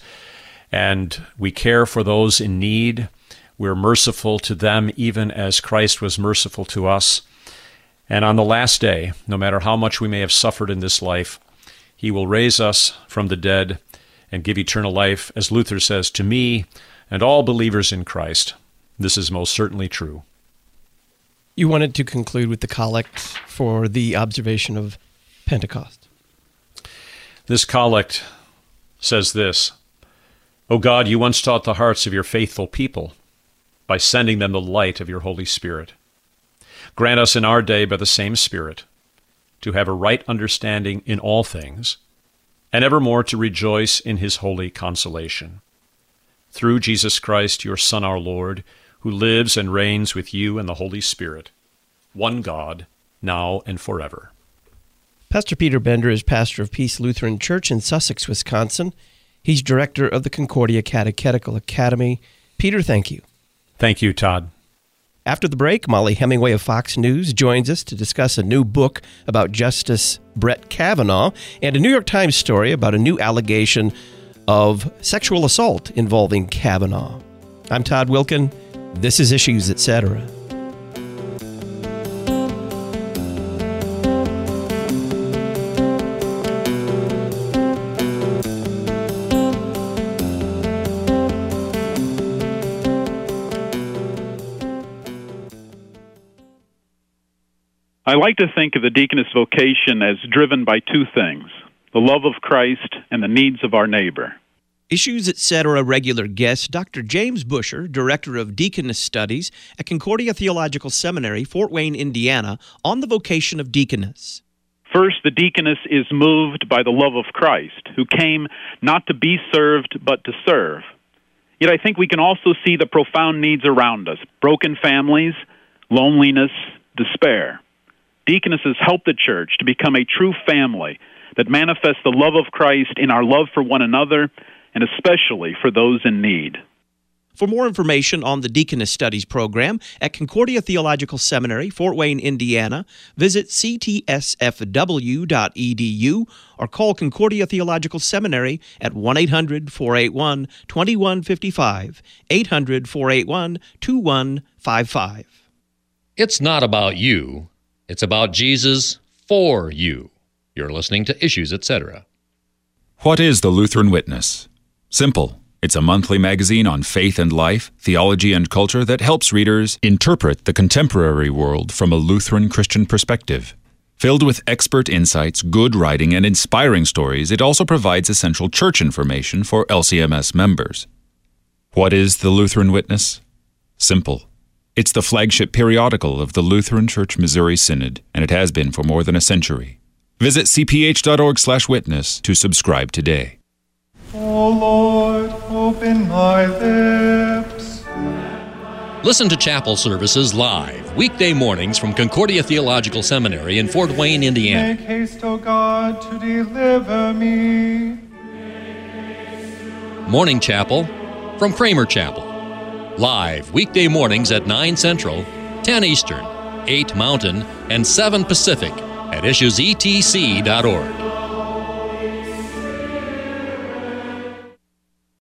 And we care for those in need. We're merciful to them, even as Christ was merciful to us. And on the last day, no matter how much we may have suffered in this life, he will raise us from the dead and give eternal life, as Luther says, to me and all believers in Christ. This is most certainly true. You wanted to conclude with the collect for the observation of Pentecost. This collect says this: O God, you once taught the hearts of your faithful people by sending them the light of your Holy Spirit. Grant us in our day by the same Spirit to have a right understanding in all things, and evermore to rejoice in his holy consolation. Through Jesus Christ, your Son, our Lord, who lives and reigns with you and the Holy Spirit, one God, now and forever. Pastor Peter Bender is pastor of Peace Lutheran Church in Sussex, Wisconsin. He's director of the Concordia Catechetical Academy. Peter, thank you. Thank you, Todd. After the break, Molly Hemingway of Fox News joins us to discuss a new book about Justice Brett Kavanaugh and a New York Times story about a new allegation of sexual assault involving Kavanaugh. I'm Todd Wilkin. This is Issues, et cetera. I like to think of the deaconess vocation as driven by two things, the love of Christ and the needs of our neighbor. Issues, et cetera. Regular guest, Doctor James Busher, Director of Deaconess Studies at Concordia Theological Seminary, Fort Wayne, Indiana, on the vocation of deaconess. First, the deaconess is moved by the love of Christ, who came not to be served, but to serve. Yet I think we can also see the profound needs around us, broken families, loneliness, despair. Deaconesses help the church to become a true family that manifests the love of Christ in our love for one another and especially for those in need. For more information on the Deaconess Studies program at Concordia Theological Seminary, Fort Wayne, Indiana, visit c t s f w dot e d u or call Concordia Theological Seminary at one eight hundred, four eight one, two one five five, eight hundred, four eight one, two one five five. It's not about you. It's about Jesus for you. You're listening to Issues, et cetera. What is the Lutheran Witness? Simple. It's a monthly magazine on faith and life, theology and culture that helps readers interpret the contemporary world from a Lutheran Christian perspective. Filled with expert insights, good writing, and inspiring stories, it also provides essential church information for L C M S members. What is the Lutheran Witness? Simple. It's the flagship periodical of the Lutheran Church Missouri Synod, and it has been for more than a century. Visit c p h dot org slash witness to subscribe today. O Lord, open my lips. Listen to chapel services live, weekday mornings from Concordia Theological Seminary in Fort Wayne, Indiana. Make haste, O God, to deliver me. Morning Chapel from Kramer Chapel. Live weekday mornings at nine Central, ten Eastern, eight Mountain, and seven Pacific at issues e t c dot org.